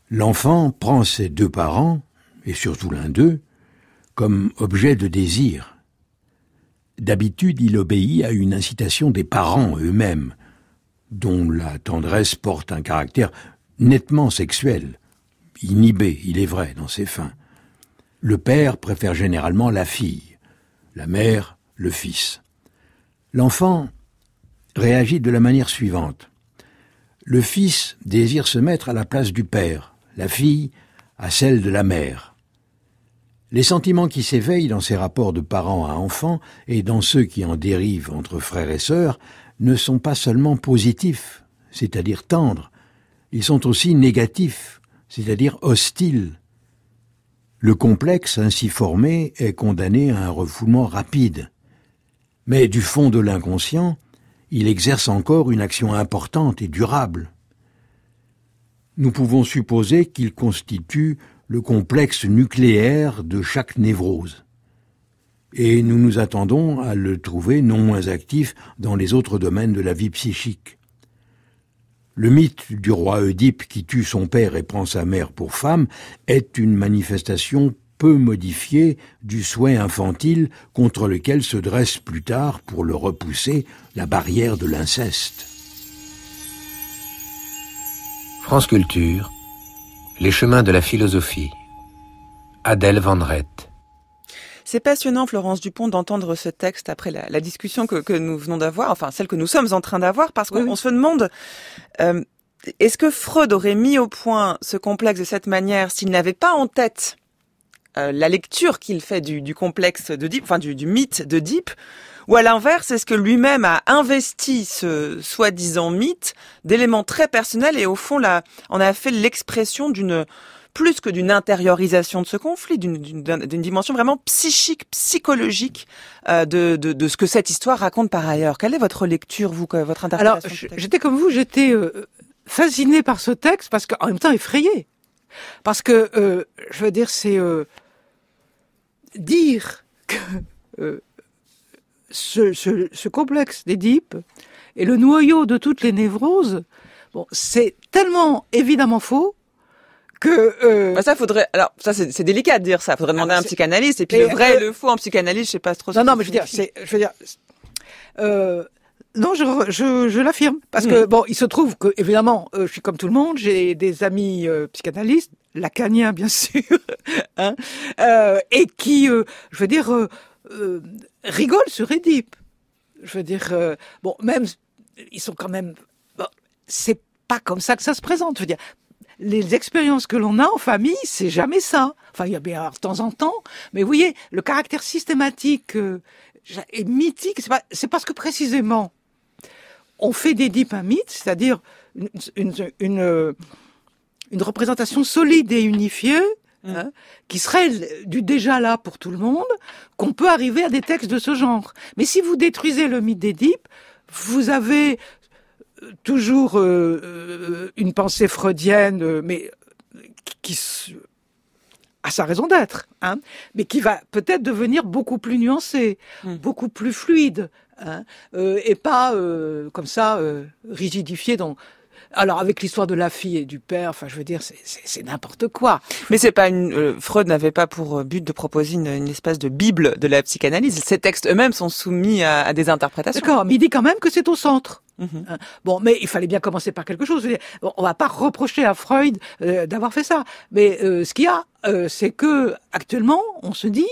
L'enfant prend ses deux parents, et surtout l'un d'eux, comme objet de désir. D'habitude, il obéit à une incitation des parents eux-mêmes, dont la tendresse porte un caractère nettement sexuel, inhibé, il est vrai, dans ses fins. Le père préfère généralement la fille, la mère, le fils. L'enfant réagit de la manière suivante. Le fils désire se mettre à la place du père, la fille à celle de la mère. Les sentiments qui s'éveillent dans ces rapports de parents à enfants et dans ceux qui en dérivent entre frères et sœurs ne sont pas seulement positifs, c'est-à-dire tendres, ils sont aussi négatifs, c'est-à-dire hostiles. Le complexe ainsi formé est condamné à un refoulement rapide. Mais du fond de l'inconscient, il exerce encore une action importante et durable. Nous pouvons supposer qu'il constitue le complexe nucléaire de chaque névrose. Et nous nous attendons à le trouver non moins actif dans les autres domaines de la vie psychique. Le mythe du roi Oedipe qui tue son père et prend sa mère pour femme est une manifestation peu modifiée du souhait infantile contre lequel se dresse plus tard, pour le repousser, la barrière de l'inceste. France Culture, les chemins de la philosophie. Adèle Van Rett. C'est passionnant, Florence Dupont, d'entendre ce texte après la discussion que nous venons d'avoir, enfin celle que nous sommes en train d'avoir, parce qu'on se demande, est-ce que Freud aurait mis au point ce complexe de cette manière s'il n'avait pas en tête la lecture qu'il fait du complexe d'Oedipe, enfin du mythe d'Oedipe, ou à l'inverse, est-ce que lui-même a investi ce soi-disant mythe d'éléments très personnels et au fond on a fait l'expression plus que d'une intériorisation de ce conflit, d'une dimension vraiment psychique, psychologique de ce que cette histoire raconte par ailleurs. Quelle est votre lecture, vous, votre interprétation? Alors, j'étais comme vous, j'étais fascinée par ce texte, parce qu'en même temps effrayée. Parce que, je veux dire, c'est dire que ce complexe d'Édipe est le noyau de toutes les névroses, bon, c'est tellement évidemment faux que ça faudrait, alors ça c'est délicat de dire ça, faudrait demander à un psychanalyste, et puis le vrai et le faux en psychanalyse, je sais pas trop. Non mais je veux dire non, je l'affirme, parce que bon, il se trouve que évidemment je suis comme tout le monde, j'ai des amis psychanalystes, lacaniens bien sûr, hein, et qui je veux dire rigolent sur Édipe. Je veux dire bon, même ils sont quand même, bon, c'est pas comme ça que ça se présente, je veux dire. Les expériences que l'on a en famille, c'est jamais ça. Enfin, il y a bien de temps en temps, mais vous voyez, le caractère systématique et mythique, c'est parce que précisément, on fait d'Édipe un mythe, c'est-à-dire une représentation solide et unifiée, hein, qui serait du déjà là pour tout le monde, qu'on peut arriver à des textes de ce genre. Mais si vous détruisez le mythe d'Édipe, vous avez toujours une pensée freudienne, mais qui a sa raison d'être, hein, mais qui va peut-être devenir beaucoup plus nuancée, beaucoup plus fluide, hein, et pas comme ça rigidifiée dans. Alors avec l'histoire de la fille et du père, enfin je veux dire c'est n'importe quoi. Mais c'est pas Freud n'avait pas pour but de proposer une espèce de bible de la psychanalyse. Ces textes eux-mêmes sont soumis à des interprétations. D'accord, mais il dit quand même que c'est au centre. Bon, mais il fallait bien commencer par quelque chose. Bon, on va pas reprocher à Freud d'avoir fait ça, mais ce qu'il y a, c'est que actuellement, on se dit,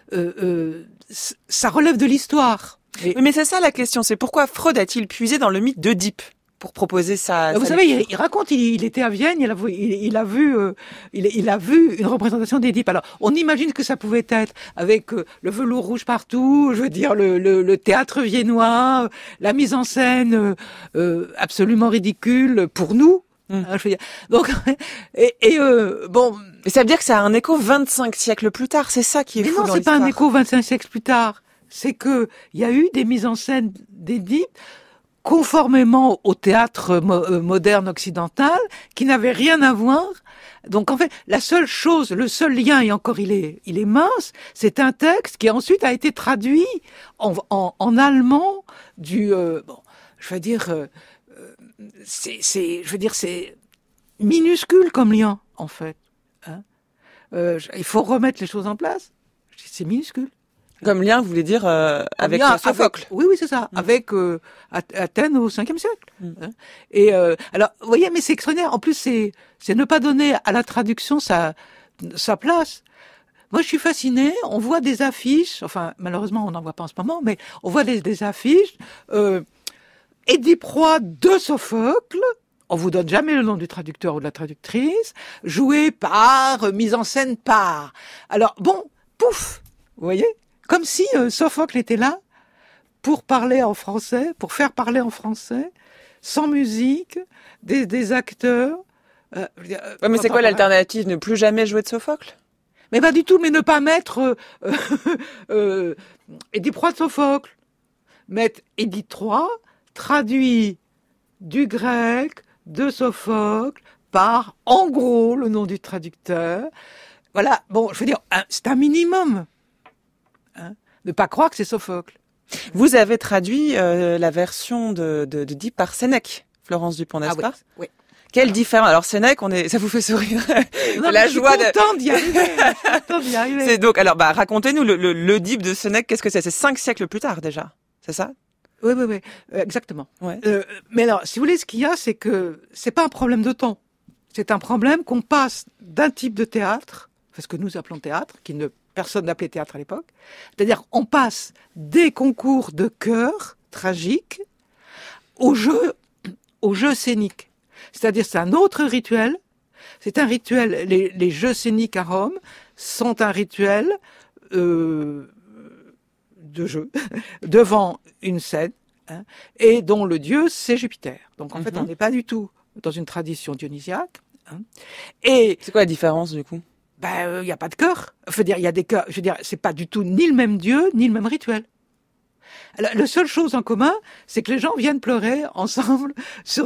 ça relève de l'histoire. Oui, mais c'est ça la question, c'est pourquoi Freud a-t-il puisé dans le mythe d'Oedipe pour proposer ça. Vous savez, il raconte, il était à Vienne, il a vu une représentation d'Édipe. Alors, on imagine que ça pouvait être avec le velours rouge partout, je veux dire le théâtre viennois, la mise en scène absolument ridicule pour nous. Je veux dire. Donc, bon. Mais ça veut dire que ça a un écho 25 siècles plus tard, c'est ça qui est fou dans l'histoire. Mais non, c'est pas un écho 25 siècles plus tard. C'est que il y a eu des mises en scène d'Édipe conformément au théâtre moderne occidental, qui n'avait rien à voir. Donc en fait, la seule chose, le seul lien, et encore il est mince, c'est un texte qui ensuite a été traduit en allemand bon, je veux dire, c'est minuscule comme lien en fait. Hein. Il faut remettre les choses en place. C'est minuscule. Comme lien, vous voulez dire avec Sophocle. Oui, c'est ça. Avec Athènes au 5e siècle. Hein. Et alors, vous voyez, mais c'est extraordinaire. En plus, c'est ne pas donner à la traduction sa place. Moi, je suis fascinée. On voit des affiches. Enfin, malheureusement, on n'en voit pas en ce moment, mais on voit des affiches. Édipe roi de Sophocle. On vous donne jamais le nom du traducteur ou de la traductrice. Joué par, mise en scène par. Alors, bon, pouf, vous voyez, comme si Sophocle était là pour parler en français, pour faire parler en français, sans musique, des acteurs. Mais c'est quoi l'alternative? Ne plus jamais jouer de Sophocle? Mais pas du tout, mais ne pas mettre Édipe roi de Sophocle. Mettre Édipe III, traduit du grec, de Sophocle, par, en gros, le nom du traducteur. Voilà, bon, je veux dire, c'est un minimum. Hein, ne pas croire que c'est Sophocle. Vous avez traduit la version d'Oedipe par Sénèque, Florence Dupont, n'est-ce pas? Oui. Quelle différence? Alors Sénèque, ça vous fait sourire? Non, la joie de. Je suis contente d'y arriver. C'est donc, alors, racontez-nous l'Oedipe de Sénèque. Qu'est-ce que c'est? C'est 5 siècles plus tard déjà, c'est ça? Oui, exactement. Ouais. Mais alors, si vous voulez, ce qu'il y a, c'est que c'est pas un problème de temps. C'est un problème qu'on passe d'un type de théâtre, ce que nous appelons théâtre, personne n'appelait théâtre à l'époque. C'est-à-dire, on passe des concours de chœur tragiques au jeu scénique. C'est-à-dire, c'est un autre rituel. C'est un rituel. Les jeux scéniques à Rome sont un rituel de jeu devant une scène, hein, et dont le dieu c'est Jupiter. Donc en fait, on n'est pas du tout dans une tradition dionysiaque. Hein. Et c'est quoi la différence du coup? Il y a pas de chœur. Il y a des chœurs. Je veux dire, c'est pas du tout ni le même dieu ni le même rituel. Alors, la seule chose en commun, c'est que les gens viennent pleurer ensemble sur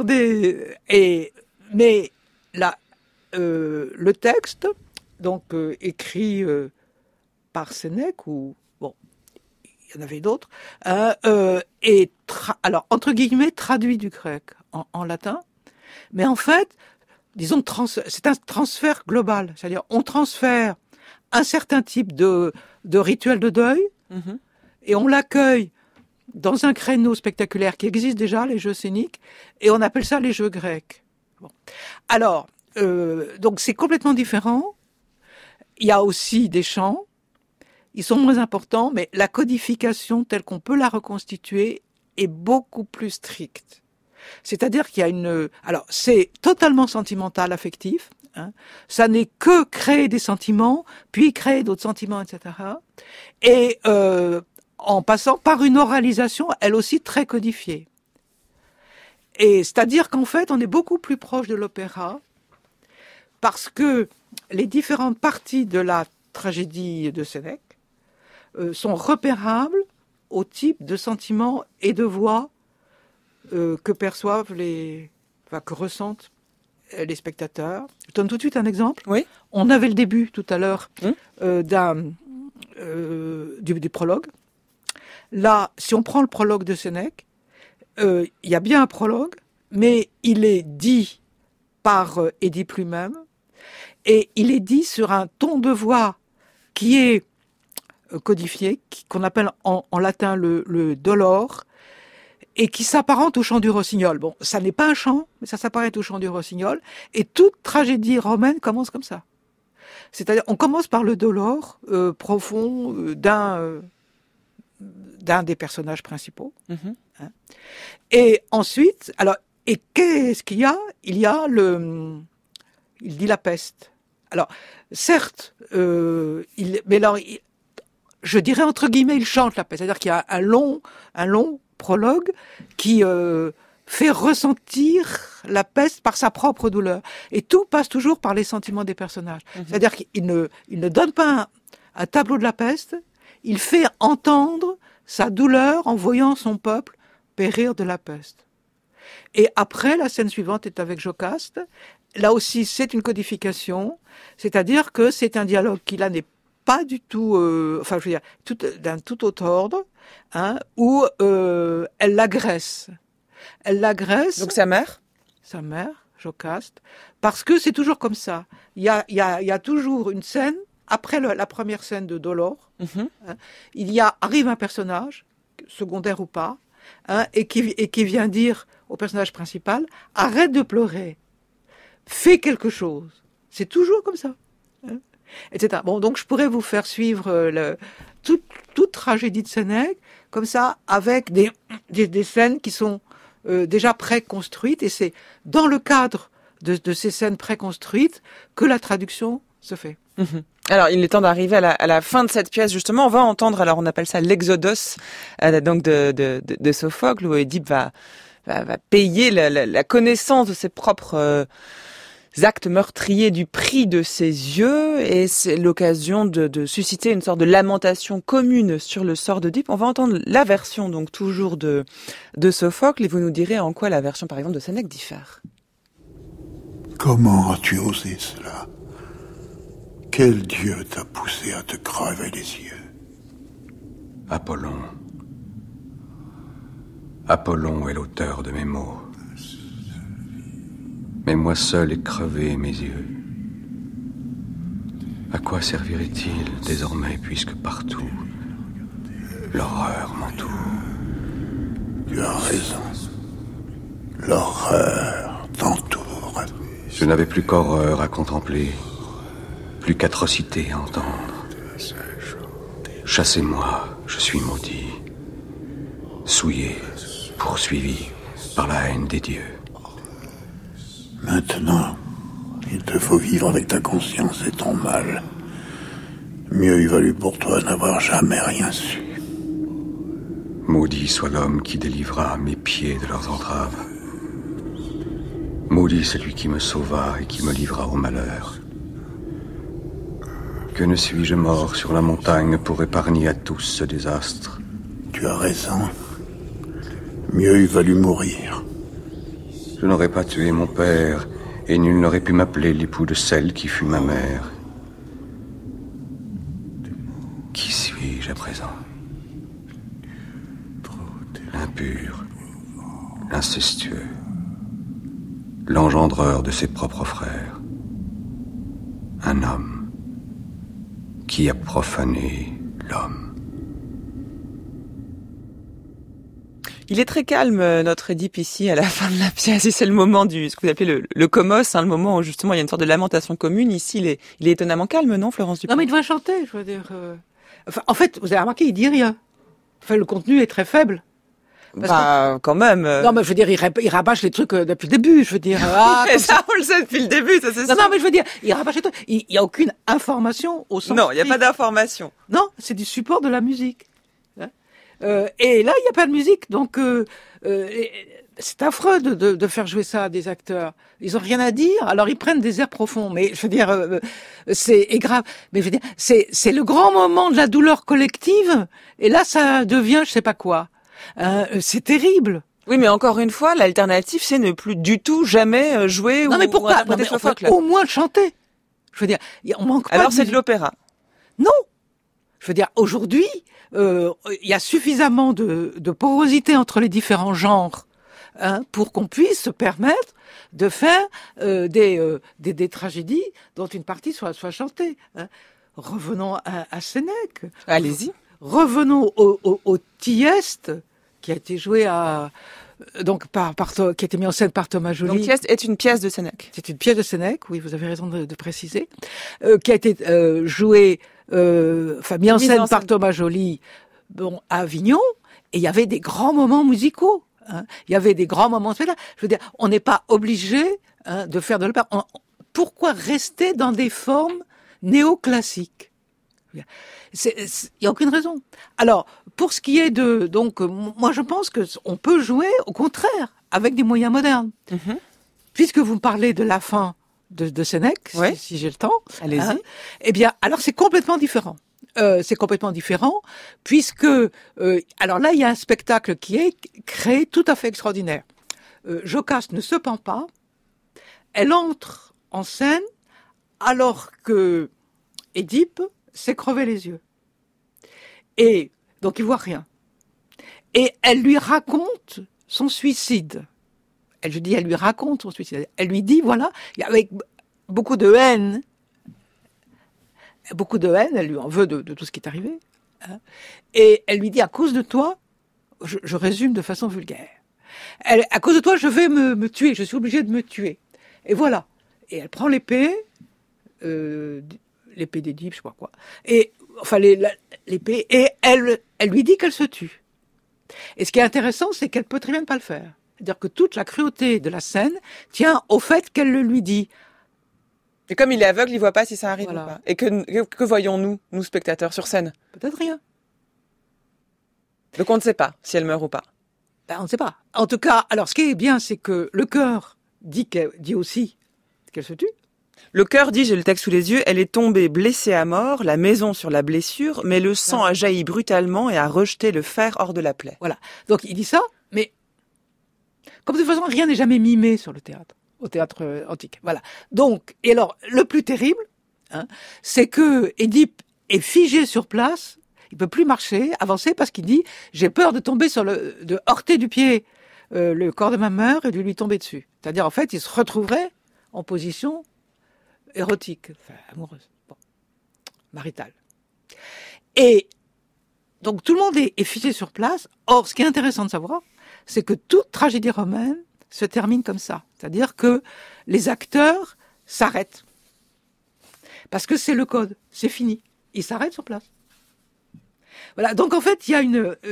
mais là, le texte, donc écrit par Sénèque ou il y en avait d'autres, et alors entre guillemets traduit du grec en latin, mais en fait, disons c'est un transfert global, c'est-à-dire on transfère un certain type de rituel de deuil et on l'accueille dans un créneau spectaculaire qui existe déjà, les jeux scéniques, et on appelle ça les jeux grecs. Bon. Alors, donc c'est complètement différent. Il y a aussi des chants. Ils sont moins importants, mais la codification telle qu'on peut la reconstituer est beaucoup plus stricte. C'est-à-dire qu'il y a alors, c'est totalement sentimental, affectif. Hein. Ça n'est que créer des sentiments, puis créer d'autres sentiments, etc. Et en passant par une oralisation, elle aussi très codifiée. Et c'est-à-dire qu'en fait, on est beaucoup plus proche de l'opéra, parce que les différentes parties de la tragédie de Sénèque sont repérables au type de sentiments et de voix que perçoivent que ressentent les spectateurs. Je donne tout de suite un exemple. Oui. On avait le début tout à l'heure du prologue. Là, si on prend le prologue de Sénèque, il y a bien un prologue, mais il est dit par Édipe lui-même, et il est dit sur un ton de voix qui est codifié, qu'on appelle en latin le dolore, et qui s'apparente au chant du rossignol. Bon, ça n'est pas un chant, mais ça s'apparente au chant du rossignol, et toute tragédie romaine commence comme ça. C'est-à-dire, on commence par le dolore profond d'un des personnages principaux. Hein. Et ensuite, alors, et qu'est-ce qu'il y a? Il y a il dit la peste. Alors, certes, mais alors, je dirais entre guillemets, il chante la peste. C'est-à-dire qu'il y a un long prologue qui fait ressentir la peste par sa propre douleur. Et tout passe toujours par les sentiments des personnages. C'est-à-dire qu'il ne donne pas un tableau de la peste, il fait entendre sa douleur en voyant son peuple périr de la peste. Et après, la scène suivante est avec Jocaste. Là aussi, c'est une codification, c'est-à-dire que c'est un dialogue qui là n'est pas du tout, je veux dire, d'un tout autre ordre, hein, où elle l'agresse. Elle l'agresse. Donc sa mère. Sa mère. Jocaste, parce que c'est toujours comme ça. Il y a toujours une scène, après la première scène de Dolore, arrive un personnage, secondaire ou pas, et qui vient dire au personnage principal, arrête de pleurer, fais quelque chose. C'est toujours comme ça. Etc. Bon, donc je pourrais vous faire suivre toute tragédie de Sénèque, comme ça, avec des scènes qui sont déjà préconstruites, et c'est dans le cadre de ces scènes préconstruites que la traduction se fait. Alors, il est temps d'arriver à la fin de cette pièce, justement. On va entendre, alors on appelle ça l'Exodos, donc de Sophocle, où Édipe va payer la connaissance de ses propres actes meurtriers du prix de ses yeux, et c'est l'occasion de susciter une sorte de lamentation commune sur le sort d'Oedipe. On va entendre la version, donc toujours de Sophocle, et vous nous direz en quoi la version, par exemple, de Sénèque diffère. Comment as-tu osé cela? Quel dieu t'a poussé à te crever les yeux? Apollon. Apollon est l'auteur de mes maux. Mais moi seul ai crevé mes yeux. À quoi servirait-il désormais, puisque partout l'horreur m'entoure? Tu as raison. L'horreur t'entoure. Je n'avais plus qu'horreur à contempler, plus qu'atrocité à entendre. Chassez-moi, je suis maudit, souillé, poursuivi par la haine des dieux. Maintenant, il te faut vivre avec ta conscience et ton mal. Mieux il valut pour toi n'avoir jamais rien su. Maudit soit l'homme qui délivra mes pieds de leurs entraves. Maudit celui qui me sauva et qui me livra au malheur. Que ne suis-je mort sur la montagne pour épargner à tous ce désastre? Tu as raison. Mieux il valut mourir. Je n'aurais pas tué mon père, et nul n'aurait pu m'appeler l'époux de celle qui fut ma mère. Qui suis-je à présent? L'impur, l'incestueux, l'engendreur de ses propres frères. Un homme qui a profané l'homme. Il est très calme, notre Édipe, ici, à la fin de la pièce. Et c'est le moment ce que vous appelez le comos, le moment où, justement, il y a une sorte de lamentation commune. Ici, il est étonnamment calme, non, Florence Dupont? Non, mais il devrait chanter, je veux dire. Enfin, en fait, vous avez remarqué, il dit rien. Enfin, le contenu est très faible. Quand même. Non, mais je veux dire, il rabâche les trucs depuis le début, je veux dire. Mais ça, on le sait depuis le début, ça c'est sûr. Non, mais je veux dire, il rabâche les trucs. Il n'y a aucune information au sens. Non, il n'y a pas d'information. Non, c'est du support de la musique. Et là, il n'y a pas de musique, donc c'est affreux de faire jouer ça à des acteurs. Ils ont rien à dire, alors ils prennent des airs profonds. Mais je veux dire, c'est grave. Mais je veux dire, c'est le grand moment de la douleur collective. Et là, ça devient, je sais pas quoi. C'est terrible. Oui, mais encore une fois, l'alternative, c'est ne plus du tout jamais jouer non, ou mais pourquoi interpréter Sophocle. Au moins chanter. Je veux dire, on manque pas. Alors c'est de l'opéra. Non. Je veux dire, aujourd'hui, il y a suffisamment de porosité entre les différents genres pour qu'on puisse se permettre de faire des tragédies dont une partie soit chantée. Revenons à Sénèque. Allez-y. Revenons au Thyeste, qui a été joué qui a été mis en scène par Thomas Joly. Donc Thyeste est une pièce de Sénèque. C'est une pièce de Sénèque, oui, vous avez raison de préciser, qui a été jouée, mis en scène par Thomas Joly, à Avignon, et il y avait des grands moments musicaux. Il y avait des grands moments. Je veux dire, on n'est pas obligé de faire de l'opéra. Pourquoi rester dans des formes néoclassiques? Il n'y a aucune raison. Alors, pour ce qui est donc, moi je pense que on peut jouer au contraire avec des moyens modernes. Mm-hmm. Puisque vous me parlez de la fin de Sénèque, oui. si j'ai le temps. Allez-y. Eh bien, alors c'est complètement différent. C'est complètement différent puisque alors là il y a un spectacle qui est créé tout à fait extraordinaire. Jocaste ne se pend pas, elle entre en scène alors que Édipe s'est crevé les yeux. Et donc il voit rien. Et elle lui raconte son suicide. elle lui raconte son suicide. Elle lui dit, voilà, avec beaucoup de haine, elle lui en veut de tout ce qui est arrivé. Hein, et elle lui dit, à cause de toi, je résume de façon vulgaire, à cause de toi, je vais me tuer, je suis obligée de me tuer. Et voilà. Et elle prend l'épée d'Édipe, je sais pas quoi, et enfin l'épée, et elle lui dit qu'elle se tue. Et ce qui est intéressant, c'est qu'elle peut très bien ne pas le faire. C'est-à-dire que toute la cruauté de la scène tient au fait qu'elle le lui dit. Et comme il est aveugle, il voit pas si ça arrive ou pas. Et que voyons-nous, nous spectateurs, sur scène? Peut-être rien. Donc on ne sait pas si elle meurt ou pas. Ben, on ne sait pas. En tout cas, alors ce qui est bien, c'est que le chœur dit aussi qu'elle se tue. Le chœur dit, j'ai le texte sous les yeux, elle est tombée blessée à mort, la maison sur la blessure, mais le sang a jailli brutalement et a rejeté le fer hors de la plaie. Voilà. Donc il dit ça, mais comme de toute façon rien n'est jamais mimé sur le théâtre, au théâtre antique. Voilà. Donc, et alors le plus terrible, hein, c'est que Édipe est figé sur place, il peut plus marcher, avancer, parce qu'il dit, j'ai peur de tomber de heurter du pied le corps de ma mère et de lui tomber dessus. C'est-à-dire en fait, il se retrouverait en position érotique, enfin, amoureuse, bon, maritale. Et donc tout le monde est figé sur place. Or, ce qui est intéressant de savoir, c'est que toute tragédie romaine se termine comme ça. C'est-à-dire que les acteurs s'arrêtent. Parce que c'est le code, c'est fini. Ils s'arrêtent sur place. Voilà, donc en fait, il y a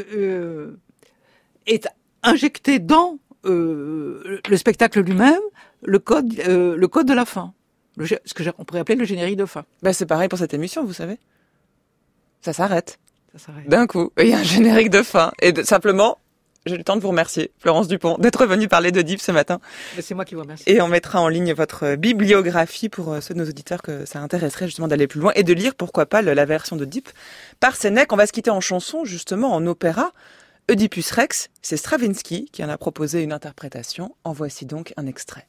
est injecté dans le spectacle lui-même le code de la fin. Ce que on pourrait appeler le générique de fin. Ben c'est pareil pour cette émission, vous savez. Ça s'arrête. D'un coup, il y a un générique de fin. Et simplement, j'ai le temps de vous remercier, Florence Dupont, d'être venue parler d'Oedipe ce matin. C'est moi qui vous remercie. Et on mettra en ligne votre bibliographie pour ceux de nos auditeurs que ça intéresserait justement d'aller plus loin et de lire, pourquoi pas, la version d'Oedipe par Sénèque. On va se quitter en chanson, justement, en opéra. Oedipus Rex, c'est Stravinsky qui en a proposé une interprétation. En voici donc un extrait.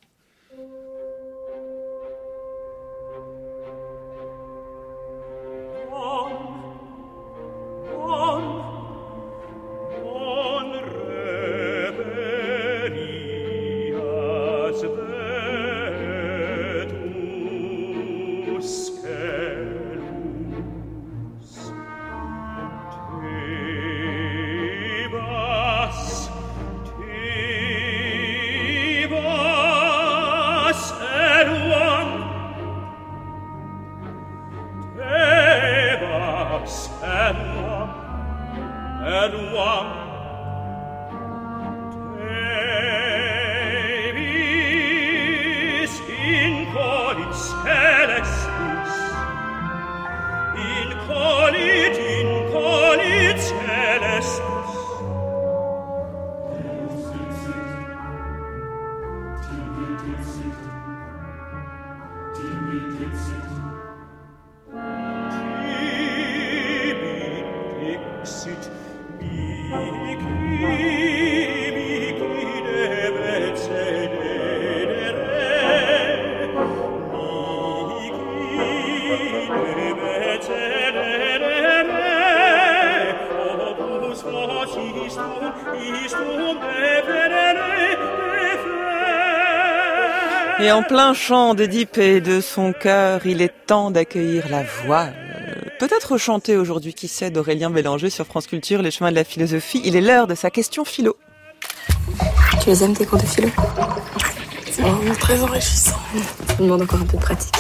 Et en plein chant d'Édipe et de son cœur, il est temps d'accueillir la voix. Peut-être chantée aujourd'hui, qui sait, d'Aurélien Bélanger sur France Culture, les chemins de la philosophie. Il est l'heure de sa question philo. Tu les aimes tes cours de philo? C'est vraiment très enrichissant. Ça me demande encore un peu de pratique.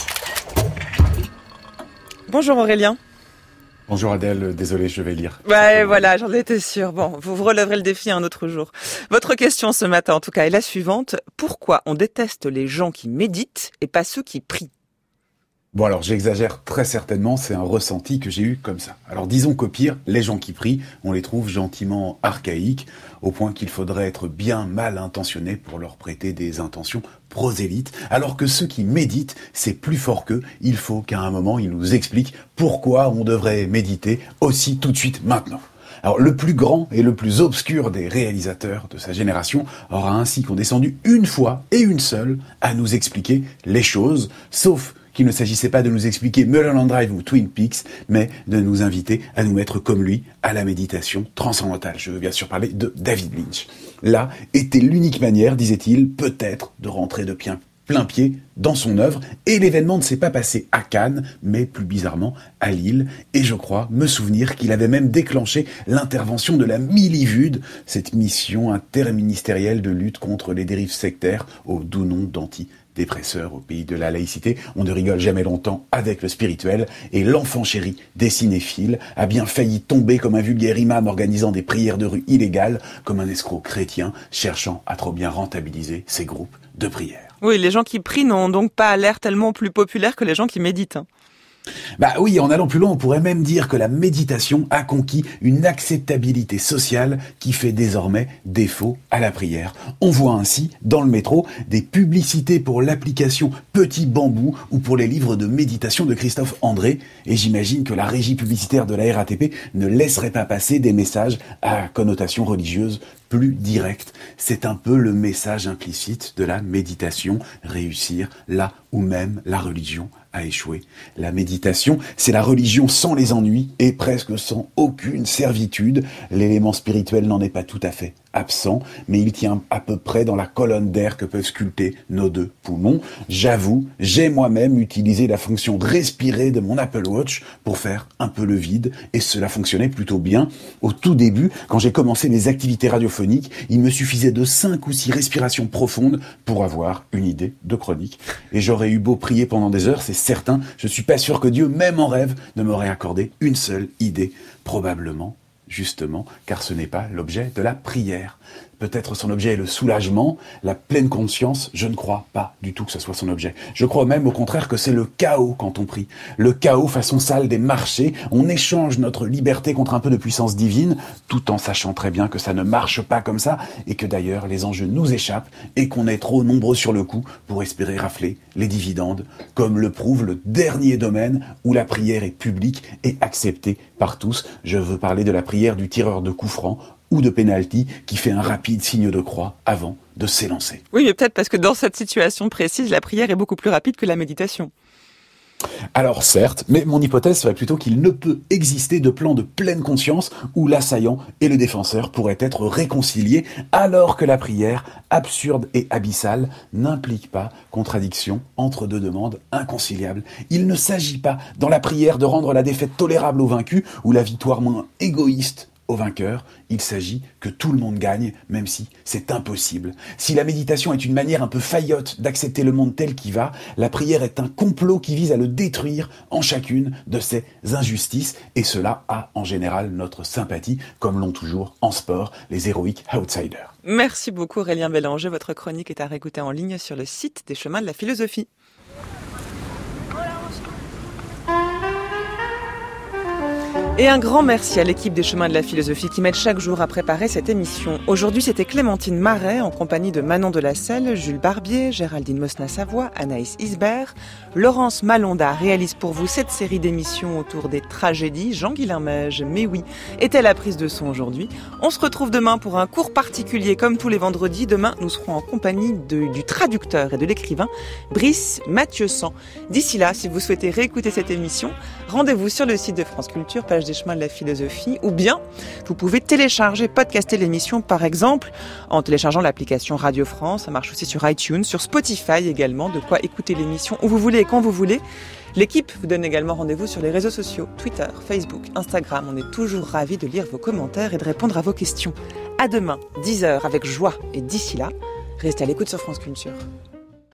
Bonjour Aurélien. Bonjour Adèle, désolé, je vais lire. Ouais, voilà, j'en étais sûre. Bon, vous relèverez le défi un autre jour. Votre question ce matin, en tout cas, est la suivante. Pourquoi on déteste les gens qui méditent et pas ceux qui prient? Bon alors, j'exagère très certainement, c'est un ressenti que j'ai eu comme ça. Alors disons qu'au pire, les gens qui prient, on les trouve gentiment archaïques, au point qu'il faudrait être bien mal intentionné pour leur prêter des intentions prosélytes, alors que ceux qui méditent, c'est plus fort qu'eux. Il faut qu'à un moment, ils nous expliquent pourquoi on devrait méditer aussi tout de suite maintenant. Alors, le plus grand et le plus obscur des réalisateurs de sa génération aura ainsi condescendu une fois et une seule à nous expliquer les choses, sauf qu'il ne s'agissait pas de nous expliquer Mulholland Drive ou Twin Peaks, mais de nous inviter à nous mettre comme lui à la méditation transcendantale. Je veux bien sûr parler de David Lynch. Là était l'unique manière, disait-il, peut-être de rentrer de plein pied dans son œuvre, et l'événement ne s'est pas passé à Cannes, mais plus bizarrement à Lille, et je crois me souvenir qu'il avait même déclenché l'intervention de la Milivude, cette mission interministérielle de lutte contre les dérives sectaires au doux nom d'antidépresseurs au pays de la laïcité. On ne rigole jamais longtemps avec le spirituel, et l'enfant chéri des cinéphiles a bien failli tomber comme un vulgaire imam organisant des prières de rue illégales, comme un escroc chrétien cherchant à trop bien rentabiliser ses groupes de prière. Oui, les gens qui prient n'ont donc pas l'air tellement plus populaires que les gens qui méditent. Bah oui, en allant plus loin, on pourrait même dire que la méditation a conquis une acceptabilité sociale qui fait désormais défaut à la prière. On voit ainsi, dans le métro, des publicités pour l'application Petit Bambou ou pour les livres de méditation de Christophe André, et j'imagine que la régie publicitaire de la RATP ne laisserait pas passer des messages à connotation religieuse plus directe. C'est un peu le message implicite de la méditation, réussir là où même la religion a échoué. La méditation, c'est la religion sans les ennuis et presque sans aucune servitude. L'élément spirituel n'en est pas tout à fait absent, mais il tient à peu près dans la colonne d'air que peuvent sculpter nos deux poumons. J'avoue, j'ai moi-même utilisé la fonction de respirer de mon Apple Watch pour faire un peu le vide, et cela fonctionnait plutôt bien. Au tout début, quand j'ai commencé mes activités radiophoniques, il me suffisait de 5 ou 6 respirations profondes pour avoir une idée de chronique. Et j'aurais eu beau prier pendant des heures, c'est certain, je suis pas sûr que Dieu, même en rêve, ne m'aurait accordé une seule idée. Probablement, justement, car ce n'est pas l'objet de la prière. Peut-être son objet est le soulagement, la pleine conscience, je ne crois pas du tout que ce soit son objet. Je crois même au contraire que c'est le chaos quand on prie. Le chaos façon salle des marchés, on échange notre liberté contre un peu de puissance divine, tout en sachant très bien que ça ne marche pas comme ça, et que d'ailleurs les enjeux nous échappent, et qu'on est trop nombreux sur le coup pour espérer rafler les dividendes, comme le prouve le dernier domaine où la prière est publique et acceptée par tous. Je veux parler de la prière du tireur de coup franc, ou de pénalty qui fait un rapide signe de croix avant de s'élancer. Oui, mais peut-être parce que dans cette situation précise, la prière est beaucoup plus rapide que la méditation. Alors certes, mais mon hypothèse serait plutôt qu'il ne peut exister de plan de pleine conscience où l'assaillant et le défenseur pourraient être réconciliés, alors que la prière, absurde et abyssale, n'implique pas contradiction entre deux demandes inconciliables. Il ne s'agit pas, dans la prière, de rendre la défaite tolérable au vaincu ou la victoire moins égoïste au vainqueur. Il s'agit que tout le monde gagne, même si c'est impossible. Si la méditation est une manière un peu faillotte d'accepter le monde tel qu'il va, la prière est un complot qui vise à le détruire en chacune de ses injustices, et cela a en général notre sympathie, comme l'ont toujours en sport les héroïques outsiders. Merci beaucoup Aurélien Bélanger, votre chronique est à réécouter en ligne sur le site des Chemins de la Philosophie. Et un grand merci à l'équipe des Chemins de la Philosophie qui m'aide chaque jour à préparer cette émission. Aujourd'hui, c'était Clémentine Marais en compagnie de Manon Delacelle, Jules Barbier, Géraldine Mosna-Savoie, Anaïs Isbert. Laurence Malonda réalise pour vous cette série d'émissions autour des tragédies. Jean-Guilain Mège, mais oui, est à la prise de son aujourd'hui. On se retrouve demain pour un cours particulier comme tous les vendredis. Demain, nous serons en compagnie du traducteur et de l'écrivain Brice Mathieu-San. D'ici là, si vous souhaitez réécouter cette émission, rendez-vous sur le site de France Culture, page des Chemins de la Philosophie, ou bien vous pouvez télécharger, podcaster l'émission par exemple en téléchargeant l'application Radio France. Ça marche aussi sur iTunes, sur Spotify également, de quoi écouter l'émission où vous voulez et quand vous voulez. L'équipe vous donne également rendez-vous sur les réseaux sociaux, Twitter, Facebook, Instagram. On est toujours ravis de lire vos commentaires et de répondre à vos questions. À demain, 10h avec joie, et d'ici là, restez à l'écoute sur France Culture.